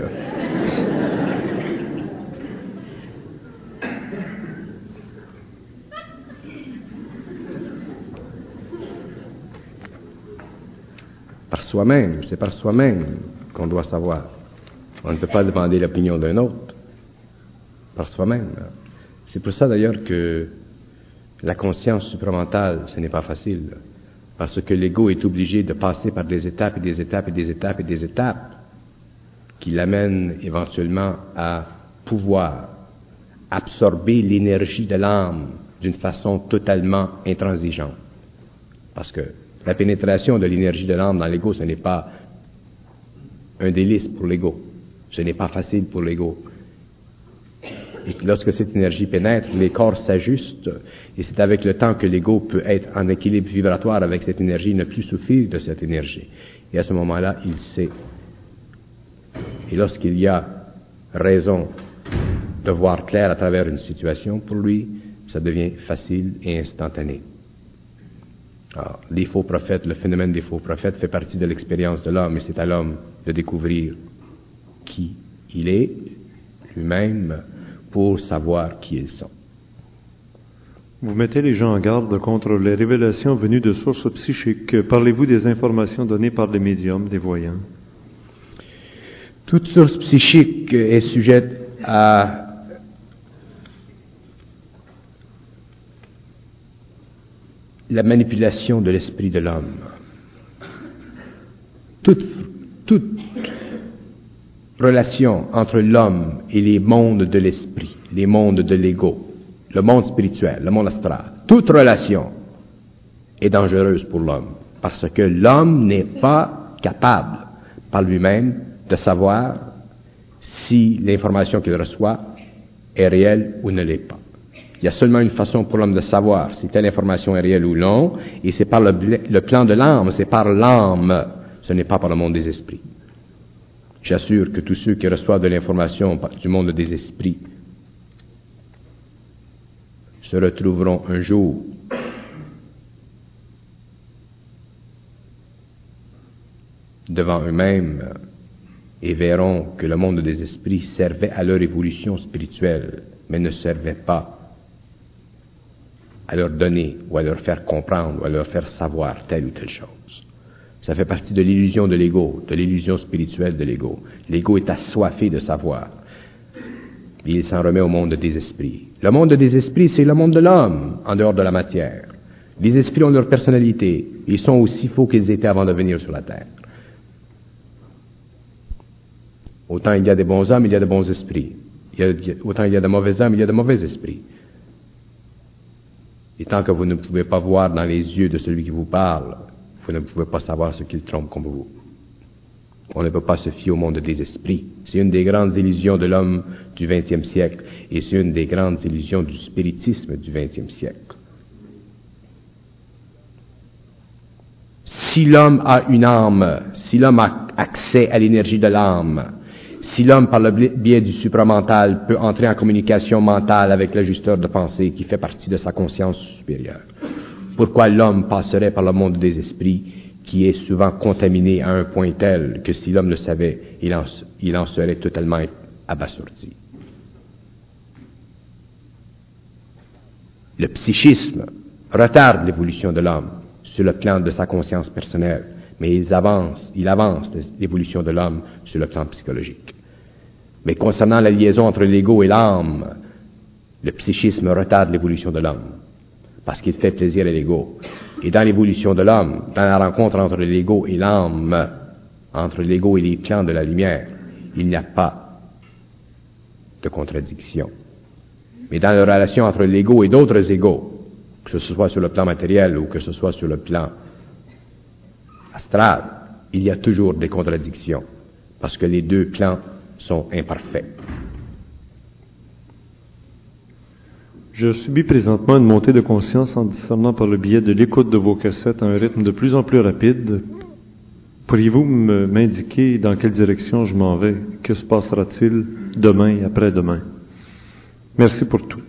Par soi-même, c'est par soi-même qu'on doit savoir. On ne peut pas demander l'opinion d'un autre. Par soi-même. C'est pour ça d'ailleurs que la conscience supramentale, ce n'est pas facile. Parce que l'ego est obligé de passer par des étapes et des étapes et des étapes et des étapes qui l'amènent éventuellement à pouvoir absorber l'énergie de l'âme d'une façon totalement intransigeante. Parce que la pénétration de l'énergie de l'âme dans l'ego, ce n'est pas un délice pour l'ego. Ce n'est pas facile pour l'ego. Et lorsque cette énergie pénètre, les corps s'ajustent, et c'est avec le temps que l'ego peut être en équilibre vibratoire avec cette énergie, ne plus souffrir de cette énergie. Et à ce moment-là, il sait. Et lorsqu'il y a raison de voir clair à travers une situation, pour lui, ça devient facile et instantané. Alors, les faux prophètes, le phénomène des faux prophètes fait partie de l'expérience de l'homme, et c'est à l'homme de découvrir qui il est, lui-même, pour savoir qui ils sont. Vous mettez les gens en garde contre les révélations venues de sources psychiques. Parlez-vous des informations données par les médiums, des voyants? Toute source psychique est sujette à la manipulation de l'esprit de l'homme. Toute, toute relation entre l'homme et les mondes de l'esprit, les mondes de l'ego, le monde spirituel, le monde astral, toute relation est dangereuse pour l'homme, parce que l'homme n'est pas capable par lui-même de savoir si l'information qu'il reçoit est réelle ou ne l'est pas. Il y a seulement une façon pour l'homme de savoir si telle information est réelle ou non, et c'est par le, le plan de l'âme, c'est par l'âme, ce n'est pas par le monde des esprits. J'assure que tous ceux qui reçoivent de l'information du monde des esprits se retrouveront un jour devant eux-mêmes et verront que le monde des esprits servait à leur évolution spirituelle, mais ne servait pas à leur donner ou à leur faire comprendre ou à leur faire savoir telle ou telle chose. Ça fait partie de l'illusion de l'ego, de l'illusion spirituelle de l'ego. L'ego est assoiffé de savoir. Et il s'en remet au monde des esprits. Le monde des esprits, c'est le monde de l'homme, en dehors de la matière. Les esprits ont leur personnalité. Ils sont aussi faux qu'ils étaient avant de venir sur la terre. Autant il y a des bons hommes, il y a de bons esprits. Il y a, autant il y a de mauvais hommes, il y a de mauvais esprits. Et tant que vous ne pouvez pas voir dans les yeux de celui qui vous parle, vous ne pouvez pas savoir ce qu'il trompe comme vous. On ne peut pas se fier au monde des esprits. C'est une des grandes illusions de l'homme du vingtième siècle, et c'est une des grandes illusions du spiritisme du vingtième siècle. Si l'homme a une âme, si l'homme a accès à l'énergie de l'âme, si l'homme, par le biais du supramental, peut entrer en communication mentale avec l'ajusteur de pensée qui fait partie de sa conscience supérieure, pourquoi l'homme passerait par le monde des esprits qui est souvent contaminé à un point tel que si l'homme le savait, il en, il en serait totalement abasourdi? Le psychisme retarde l'évolution de l'homme sur le plan de sa conscience personnelle, mais il avance, il avance l'évolution de l'homme sur le plan psychologique. Mais concernant la liaison entre l'ego et l'âme, le psychisme retarde l'évolution de l'homme, parce qu'il fait plaisir à l'ego. Et dans l'évolution de l'homme, dans la rencontre entre l'ego et l'âme, entre l'ego et les plans de la lumière, il n'y a pas de contradiction. Mais dans la relation entre l'ego et d'autres égos, que ce soit sur le plan matériel ou que ce soit sur le plan astral, il y a toujours des contradictions, parce que les deux plans sont imparfaits. Je subis présentement une montée de conscience en discernant par le biais de l'écoute de vos cassettes à un rythme de plus en plus rapide. Pourriez-vous m'indiquer dans quelle direction je m'en vais? Que se passera-t-il demain et après-demain? Merci pour tout.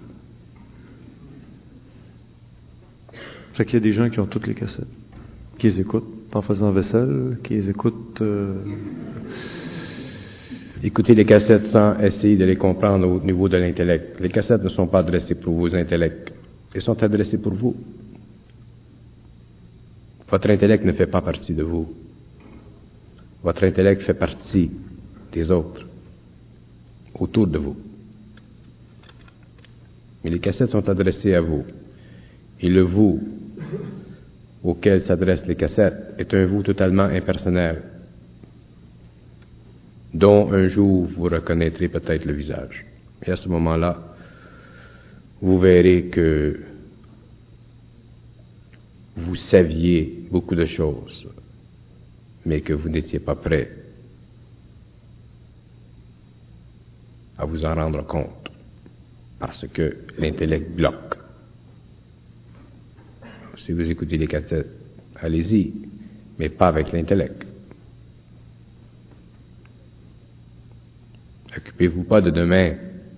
Fait qu'il y a des gens qui ont toutes les cassettes, qui les écoutent en faisant vaisselle, qui les écoutent... Euh... Écoutez les cassettes sans essayer de les comprendre au niveau de l'intellect. Les cassettes ne sont pas adressées pour vos intellects. Elles sont adressées pour vous. Votre intellect ne fait pas partie de vous. Votre intellect fait partie des autres, autour de vous. Mais les cassettes sont adressées à vous. Et le vous auquel s'adressent les cassettes est un vous totalement impersonnel, dont un jour vous reconnaîtrez peut-être le visage. Et à ce moment-là, vous verrez que vous saviez beaucoup de choses, mais que vous n'étiez pas prêt à vous en rendre compte, parce que l'intellect bloque. Si vous écoutez les cassettes, allez-y, mais pas avec l'intellect. Occupez-vous pas de demain,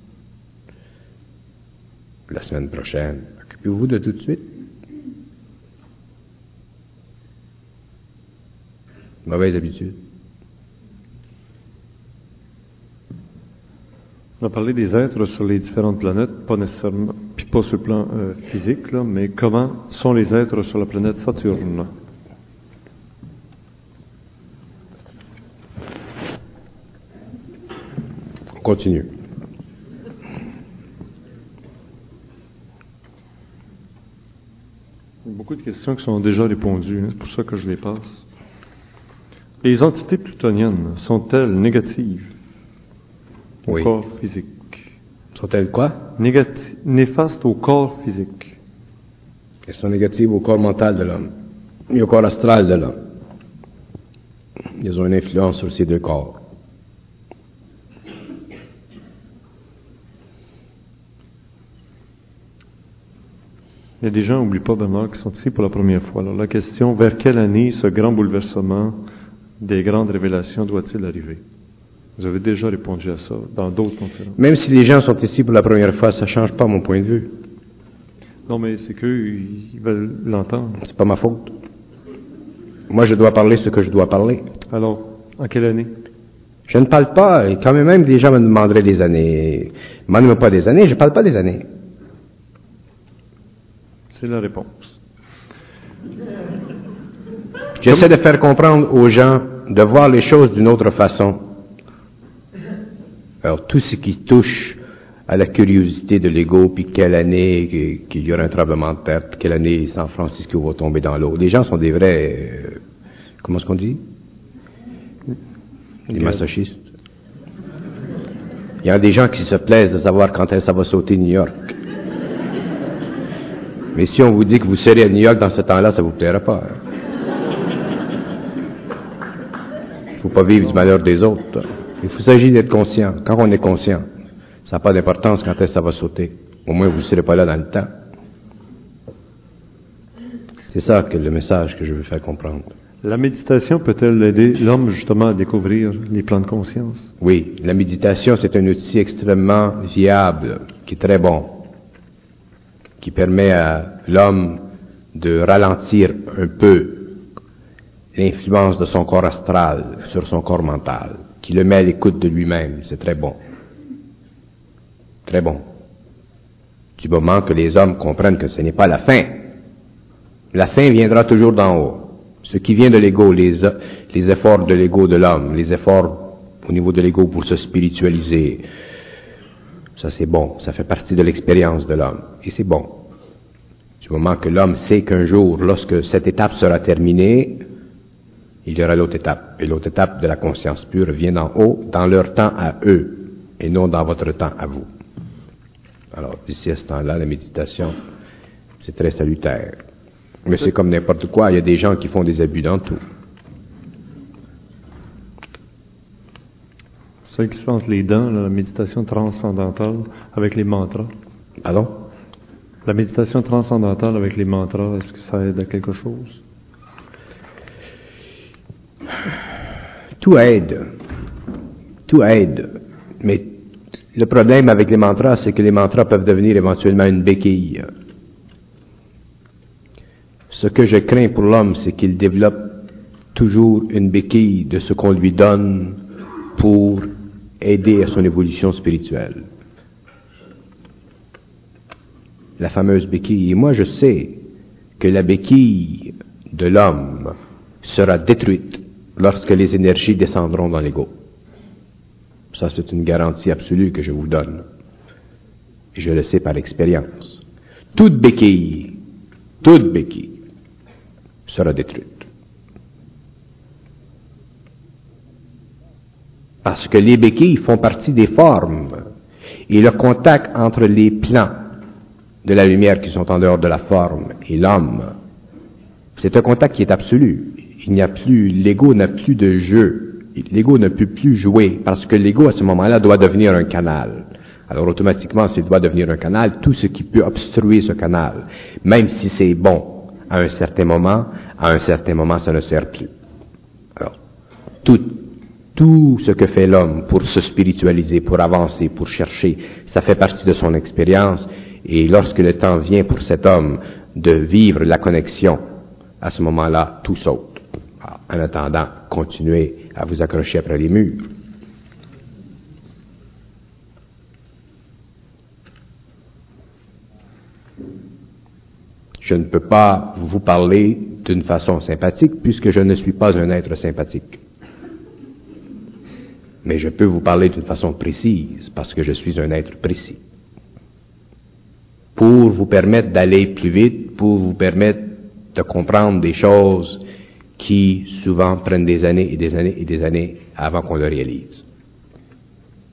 la semaine prochaine. Occupez-vous de tout de suite. Mauvaise habitude. On a parlé des êtres sur les différentes planètes, pas nécessairement, puis pas sur le plan euh, physique, là, mais comment sont les êtres sur la planète Saturne? On continue. Il y a beaucoup de questions qui sont déjà répondues, hein, c'est pour ça que je les passe. Les entités plutoniennes sont-elles négatives au Oui. corps physique? Sont-elles quoi? Négati- néfastes au corps physique. Elles sont négatives au corps mental de l'homme et au corps astral de l'homme. Elles ont une influence sur ces deux corps. Il y a des gens, n'oubliez pas, Bernard, qui sont ici pour la première fois. Alors la question, vers quelle année ce grand bouleversement des grandes révélations doit-il arriver? Vous avez déjà répondu à ça dans d'autres conférences. Même si les gens sont ici pour la première fois, ça ne change pas mon point de vue. Non, mais c'est qu'eux, ils veulent l'entendre. C'est pas ma faute. Moi, je dois parler ce que je dois parler. Alors, en quelle année? Je ne parle pas, et quand même des gens me demanderaient des années. Demande-moi pas des années, je ne parle pas des années. C'est la réponse. J'essaie de faire comprendre aux gens de voir les choses d'une autre façon. Alors, tout ce qui touche à la curiosité de l'ego, puis quelle année qu'il y aura un tremblement de terre, quelle année San Francisco va tomber dans l'eau. Les gens sont des vrais... Euh, comment est-ce qu'on dit? Des masochistes. Il y a des gens qui se plaisent de savoir quand est-ce que ça va sauter New York. Mais si on vous dit que vous serez à New York dans ce temps-là, ça vous plaira pas. Il ne faut pas vivre du malheur des autres. Il faut s'agir d'être conscient. Quand on est conscient, ça n'a pas d'importance quand est-ce que ça va sauter. Au moins, vous ne serez pas là dans le temps. C'est ça que le message que je veux faire comprendre. La méditation peut-elle aider l'homme justement à découvrir les plans de conscience? Oui, la méditation, c'est un outil extrêmement viable, qui est très bon, qui permet à l'homme de ralentir un peu l'influence de son corps astral sur son corps mental, qui le met à l'écoute de lui-même. C'est très bon. Très bon. Du moment que les hommes comprennent que ce n'est pas la fin. La fin viendra toujours d'en haut. Ce qui vient de l'ego, les, les efforts de l'ego de l'homme, les efforts au niveau de l'ego pour se spiritualiser, ça c'est bon, ça fait partie de l'expérience de l'homme, et c'est bon. Du moment que l'homme sait qu'un jour, lorsque cette étape sera terminée, il y aura l'autre étape, et l'autre étape de la conscience pure vient d'en haut, dans leur temps à eux, et non dans votre temps à vous. Alors, d'ici à ce temps-là, la méditation, c'est très salutaire. Mais c'est comme n'importe quoi, il y a des gens qui font des abus dans tout. Celle qui se fait entre les dents, là, la méditation transcendantale avec les mantras. Pardon? La méditation transcendantale avec les mantras, est-ce que ça aide à quelque chose? Tout aide. Tout aide. Mais le problème avec les mantras, c'est que les mantras peuvent devenir éventuellement une béquille. Ce que je crains pour l'homme, c'est qu'il développe toujours une béquille de ce qu'on lui donne pour aider à son évolution spirituelle. La fameuse béquille. Et moi, je sais que la béquille de l'homme sera détruite lorsque les énergies descendront dans l'ego. Ça, c'est une garantie absolue que je vous donne. Et je le sais par expérience. Toute béquille, toute béquille sera détruite. Parce que les béquilles font partie des formes. Et le contact entre les plans de la lumière qui sont en dehors de la forme et l'homme, c'est un contact qui est absolu. Il n'y a plus, l'ego n'a plus de jeu. L'ego ne peut plus jouer parce que l'ego à ce moment-là doit devenir un canal. Alors automatiquement, s'il doit devenir un canal, tout ce qui peut obstruer ce canal, même si c'est bon à un certain moment, à un certain moment, ça ne sert plus. Alors, tout, tout ce que fait l'homme pour se spiritualiser, pour avancer, pour chercher, ça fait partie de son expérience. Et lorsque le temps vient pour cet homme de vivre la connexion, à ce moment-là, tout saute. Alors, en attendant, continuez à vous accrocher après les murs. Je ne peux pas vous parler d'une façon sympathique puisque je ne suis pas un être sympathique. Mais je peux vous parler d'une façon précise parce que je suis un être précis. Pour vous permettre d'aller plus vite, pour vous permettre de comprendre des choses qui souvent prennent des années et des années et des années avant qu'on le réalise.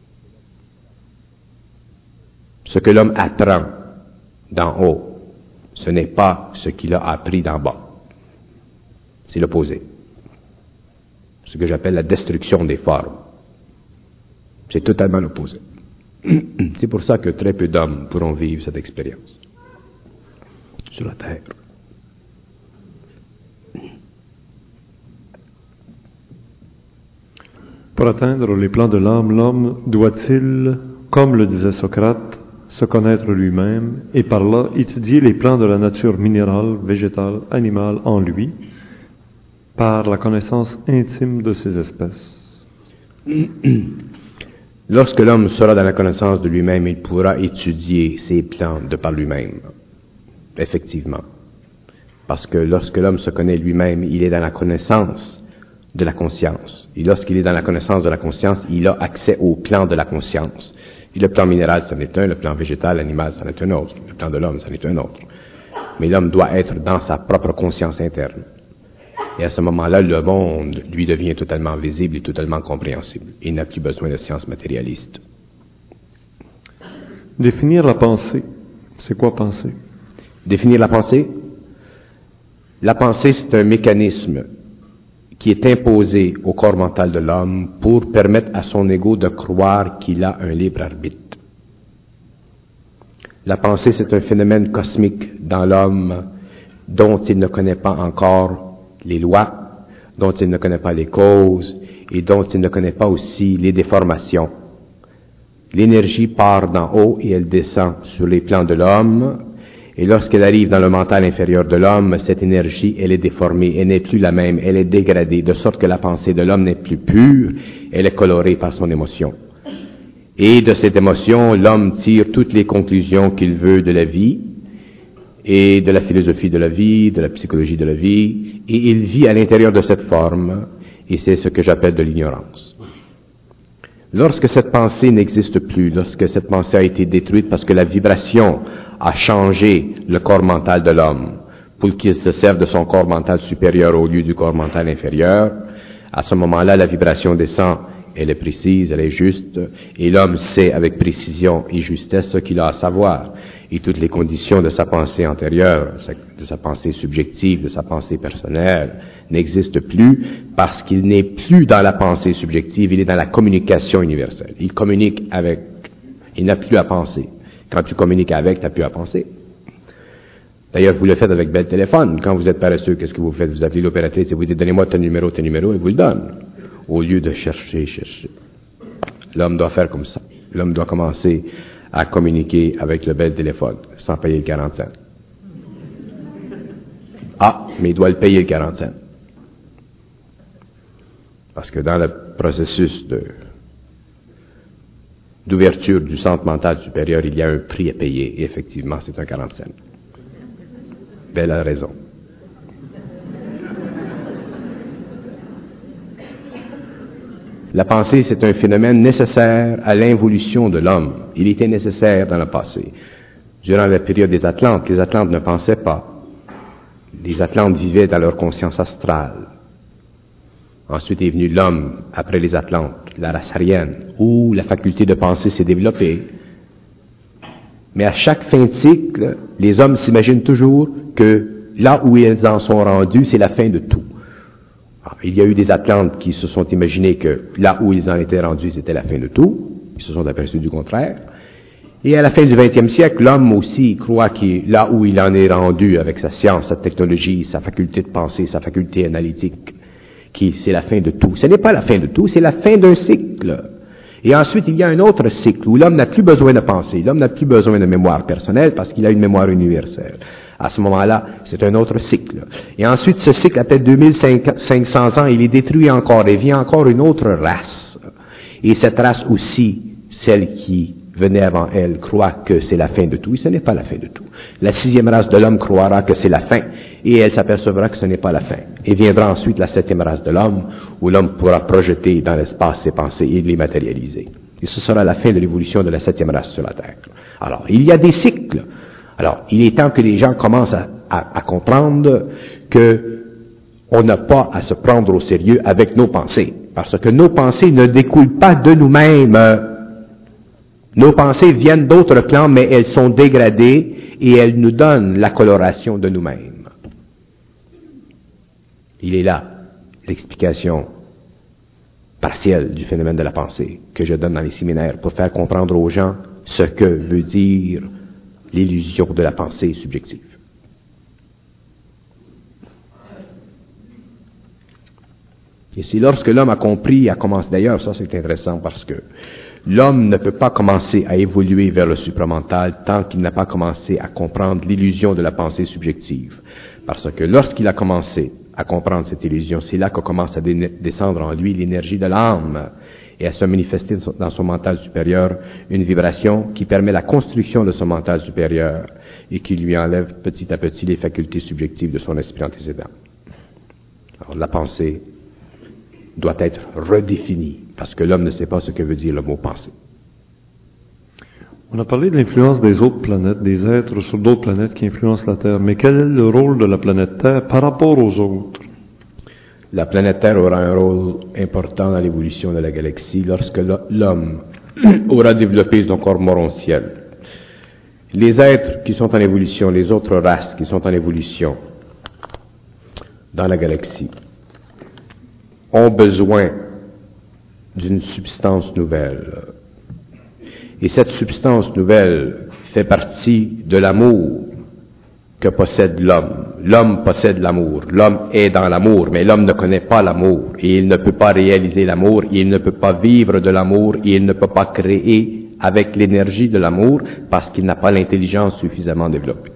Ce que l'homme apprend d'en haut, Ce n'est pas ce qu'il a appris d'en bas. C'est l'opposé. Ce que j'appelle la destruction des formes. C'est totalement l'opposé. C'est pour ça que très peu d'hommes pourront vivre cette expérience sur la terre. Pour atteindre les plans de l'âme, l'homme doit-il, comme le disait Socrate, se connaître lui-même et par là étudier les plans de la nature minérale, végétale, animale en lui, par la connaissance intime de ces espèces. Lorsque l'homme sera dans la connaissance de lui-même, il pourra étudier ses plans de par lui-même. Effectivement. Parce que lorsque l'homme se connaît lui-même, il est dans la connaissance de la conscience. Et lorsqu'il est dans la connaissance de la conscience, il a accès au plan de la conscience. Et le plan minéral, c'en est un, le plan végétal, animal, c'en est un autre. Le plan de l'homme, c'en est un autre. Mais l'homme doit être dans sa propre conscience interne. Et à ce moment-là, le monde lui devient totalement visible et totalement compréhensible. Il n'a plus besoin de sciences matérialistes. Définir la pensée. C'est quoi penser? Définir la pensée? La pensée, c'est un mécanisme qui est imposé au corps mental de l'homme pour permettre à son ego de croire qu'il a un libre arbitre. La pensée, c'est un phénomène cosmique dans l'homme dont il ne connaît pas encore les lois, dont il ne connaît pas les causes et dont il ne connaît pas aussi les déformations. L'énergie part d'en haut et elle descend sur les plans de l'homme, et lorsqu'elle arrive dans le mental inférieur de l'homme, cette énergie, elle est déformée, elle n'est plus la même, elle est dégradée, de sorte que la pensée de l'homme n'est plus pure, elle est colorée par son émotion. Et de cette émotion, l'homme tire toutes les conclusions qu'il veut de la vie, et de la philosophie de la vie, de la psychologie de la vie, et il vit à l'intérieur de cette forme, et c'est ce que j'appelle de l'ignorance. Lorsque cette pensée n'existe plus, lorsque cette pensée a été détruite parce que la vibration a changé le corps mental de l'homme pour qu'il se serve de son corps mental supérieur au lieu du corps mental inférieur, à ce moment-là, la vibration descend, elle est précise, elle est juste, et l'homme sait avec précision et justesse ce qu'il a à savoir. Et toutes les conditions de sa pensée antérieure, de sa pensée subjective, de sa pensée personnelle, n'existent plus parce qu'il n'est plus dans la pensée subjective, il est dans la communication universelle. Il communique avec, il n'a plus à penser. Quand tu communiques avec, tu n'as plus à penser. D'ailleurs, vous le faites avec bel téléphone. Quand vous êtes paresseux, qu'est-ce que vous faites? Vous appelez l'opératrice et vous dites, donnez-moi ton numéro, ton numéro, et vous le donne. Au lieu de chercher, chercher. L'homme doit faire comme ça. L'homme doit commencer à communiquer avec le bel téléphone, sans payer le quarante cents. Ah, mais il doit le payer le quarante cents. Parce que dans le processus de, d'ouverture du centre mental supérieur, il y a un prix à payer, et effectivement, c'est un quarante cents. Belle raison. La pensée, c'est un phénomène nécessaire à l'involution de l'homme. Il était nécessaire dans le passé. Durant la période des Atlantes, les Atlantes ne pensaient pas. Les Atlantes vivaient dans leur conscience astrale. Ensuite est venu l'homme, après les Atlantes, la race aryenne, où la faculté de penser s'est développée. Mais à chaque fin de cycle, les hommes s'imaginent toujours que là où ils en sont rendus, c'est la fin de tout. Alors, il y a eu des Atlantes qui se sont imaginés que là où ils en étaient rendus, c'était la fin de tout. Ils se sont aperçus du contraire. Et à la fin du vingtième siècle, l'homme aussi croit que là où il en est rendu avec sa science, sa technologie, sa faculté de penser, sa faculté analytique, que c'est la fin de tout. Ce n'est pas la fin de tout, c'est la fin d'un cycle. Et ensuite, il y a un autre cycle où l'homme n'a plus besoin de penser. L'homme n'a plus besoin de mémoire personnelle parce qu'il a une mémoire universelle. À ce moment-là, c'est un autre cycle. Et ensuite, ce cycle, après deux mille cinq cents ans, il est détruit encore et vient encore une autre race. Et cette race aussi, celle qui venait avant elle, croit que c'est la fin de tout. Et ce n'est pas la fin de tout. La sixième race de l'homme croira que c'est la fin. Et elle s'apercevra que ce n'est pas la fin. Et viendra ensuite la septième race de l'homme, où l'homme pourra projeter dans l'espace ses pensées et les matérialiser. Et ce sera la fin de l'évolution de la septième race sur la Terre. Alors, il y a des cycles. Alors, il est temps que les gens commencent à, à, à comprendre que on n'a pas à se prendre au sérieux avec nos pensées. Parce que nos pensées ne découlent pas de nous-mêmes. Nos pensées viennent d'autres plans, mais elles sont dégradées et elles nous donnent la coloration de nous-mêmes. Il est là l'explication partielle du phénomène de la pensée que je donne dans les séminaires pour faire comprendre aux gens ce que veut dire l'illusion de la pensée subjective. Et c'est lorsque l'homme a compris, a commencé, d'ailleurs, ça c'est intéressant parce que l'homme ne peut pas commencer à évoluer vers le supramental tant qu'il n'a pas commencé à comprendre l'illusion de la pensée subjective. Parce que lorsqu'il a commencé à comprendre cette illusion, c'est là que commence à dé- descendre en lui l'énergie de l'âme et à se manifester dans son mental supérieur une vibration qui permet la construction de son mental supérieur et qui lui enlève petit à petit les facultés subjectives de son esprit antécédent. Alors la pensée doit être redéfinie parce que l'homme ne sait pas ce que veut dire le mot pensée. On a parlé de l'influence des autres planètes, des êtres sur d'autres planètes qui influencent la Terre. Mais quel est le rôle de la planète Terre par rapport aux autres? La planète Terre aura un rôle important dans l'évolution de la galaxie lorsque l'homme aura développé son corps morontiel. Les êtres qui sont en évolution, les autres races qui sont en évolution dans la galaxie, ont besoin d'une substance nouvelle. Et cette substance nouvelle fait partie de l'amour que possède l'homme. L'homme possède l'amour. L'homme est dans l'amour, mais l'homme ne connaît pas l'amour. Et il ne peut pas réaliser l'amour, il ne peut pas vivre de l'amour, et il ne peut pas créer avec l'énergie de l'amour parce qu'il n'a pas l'intelligence suffisamment développée.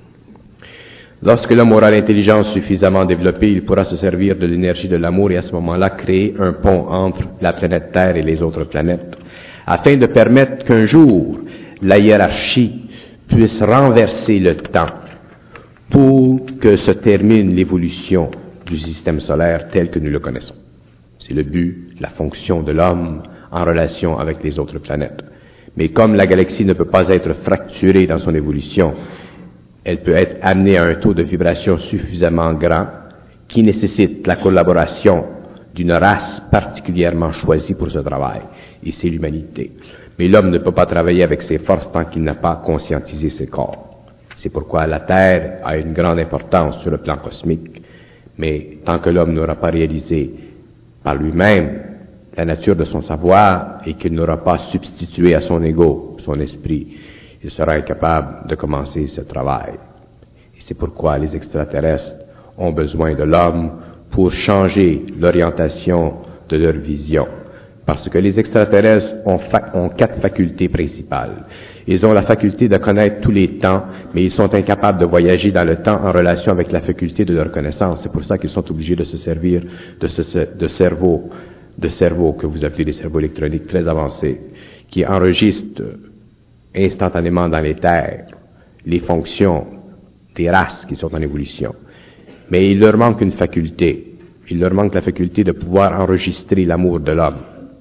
Lorsque l'homme aura l'intelligence suffisamment développée, il pourra se servir de l'énergie de l'amour et à ce moment-là créer un pont entre la planète Terre et les autres planètes, afin de permettre qu'un jour la hiérarchie puisse renverser le temps pour que se termine l'évolution du système solaire tel que nous le connaissons. C'est le but, la fonction de l'homme en relation avec les autres planètes. Mais comme la galaxie ne peut pas être fracturée dans son évolution, elle peut être amenée à un taux de vibration suffisamment grand qui nécessite la collaboration d'une race particulièrement choisie pour ce travail, et c'est l'humanité. Mais l'homme ne peut pas travailler avec ses forces tant qu'il n'a pas conscientisé ses corps. C'est pourquoi la Terre a une grande importance sur le plan cosmique, mais tant que l'homme n'aura pas réalisé par lui-même la nature de son savoir et qu'il n'aura pas substitué à son ego, son esprit, il sera incapable de commencer ce travail. Et c'est pourquoi les extraterrestres ont besoin de l'homme pour changer l'orientation de leur vision. Parce que les extraterrestres ont, fa- ont quatre facultés principales. Ils ont la faculté de connaître tous les temps, mais ils sont incapables de voyager dans le temps en relation avec la faculté de leur connaissance. C'est pour ça qu'ils sont obligés de se servir de, ce, de cerveaux, de cerveaux que vous appelez des cerveaux électroniques très avancés, qui enregistrent instantanément dans les terres les fonctions des races qui sont en évolution. Mais il leur manque une faculté. Il leur manque la faculté de pouvoir enregistrer l'amour de l'homme.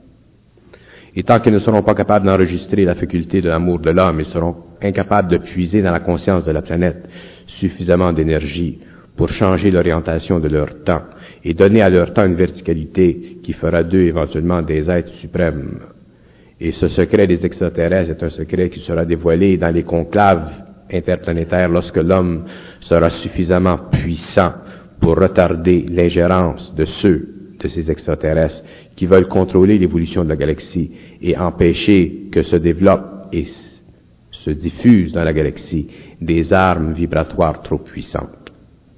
Et tant qu'ils ne seront pas capables d'enregistrer la faculté de l'amour de l'homme, ils seront incapables de puiser dans la conscience de la planète suffisamment d'énergie pour changer l'orientation de leur temps et donner à leur temps une verticalité qui fera d'eux éventuellement des êtres suprêmes. Et ce secret des extraterrestres est un secret qui sera dévoilé dans les conclaves interplanétaires lorsque l'homme sera suffisamment puissant pour retarder l'ingérence de ceux de ces extraterrestres qui veulent contrôler l'évolution de la galaxie et empêcher que se développent et se diffusent dans la galaxie des armes vibratoires trop puissantes.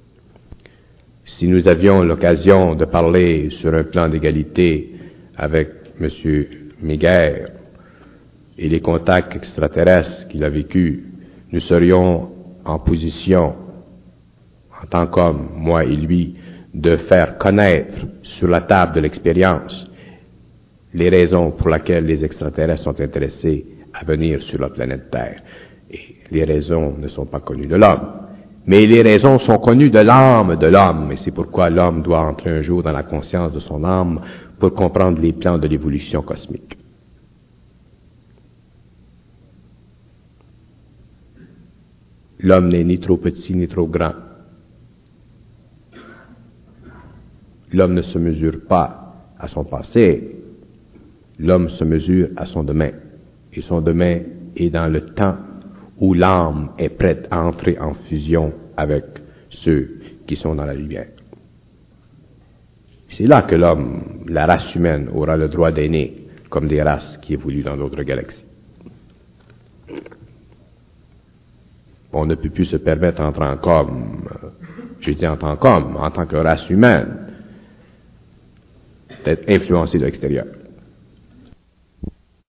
Si nous avions l'occasion de parler sur un plan d'égalité avec M. Miguel et les contacts extraterrestres qu'il a vécus, nous serions en position, en tant qu'homme, moi et lui, de faire connaître sur la table de l'expérience les raisons pour lesquelles les extraterrestres sont intéressés à venir sur la planète Terre. Et les raisons ne sont pas connues de l'homme, mais les raisons sont connues de l'âme de l'homme, et c'est pourquoi l'homme doit entrer un jour dans la conscience de son âme pour comprendre les plans de l'évolution cosmique. L'homme n'est ni trop petit ni trop grand. L'homme ne se mesure pas à son passé, l'homme se mesure à son demain. et son domaine est dans le temps où l'âme est prête à entrer en fusion avec ceux qui sont dans la lumière. C'est là que l'homme, la race humaine, aura le droit d'aimer comme des races qui évoluent dans d'autres galaxies. On ne peut plus se permettre en tant qu'homme, je dis en tant qu'homme, en tant que race humaine, d'être influencé de l'extérieur.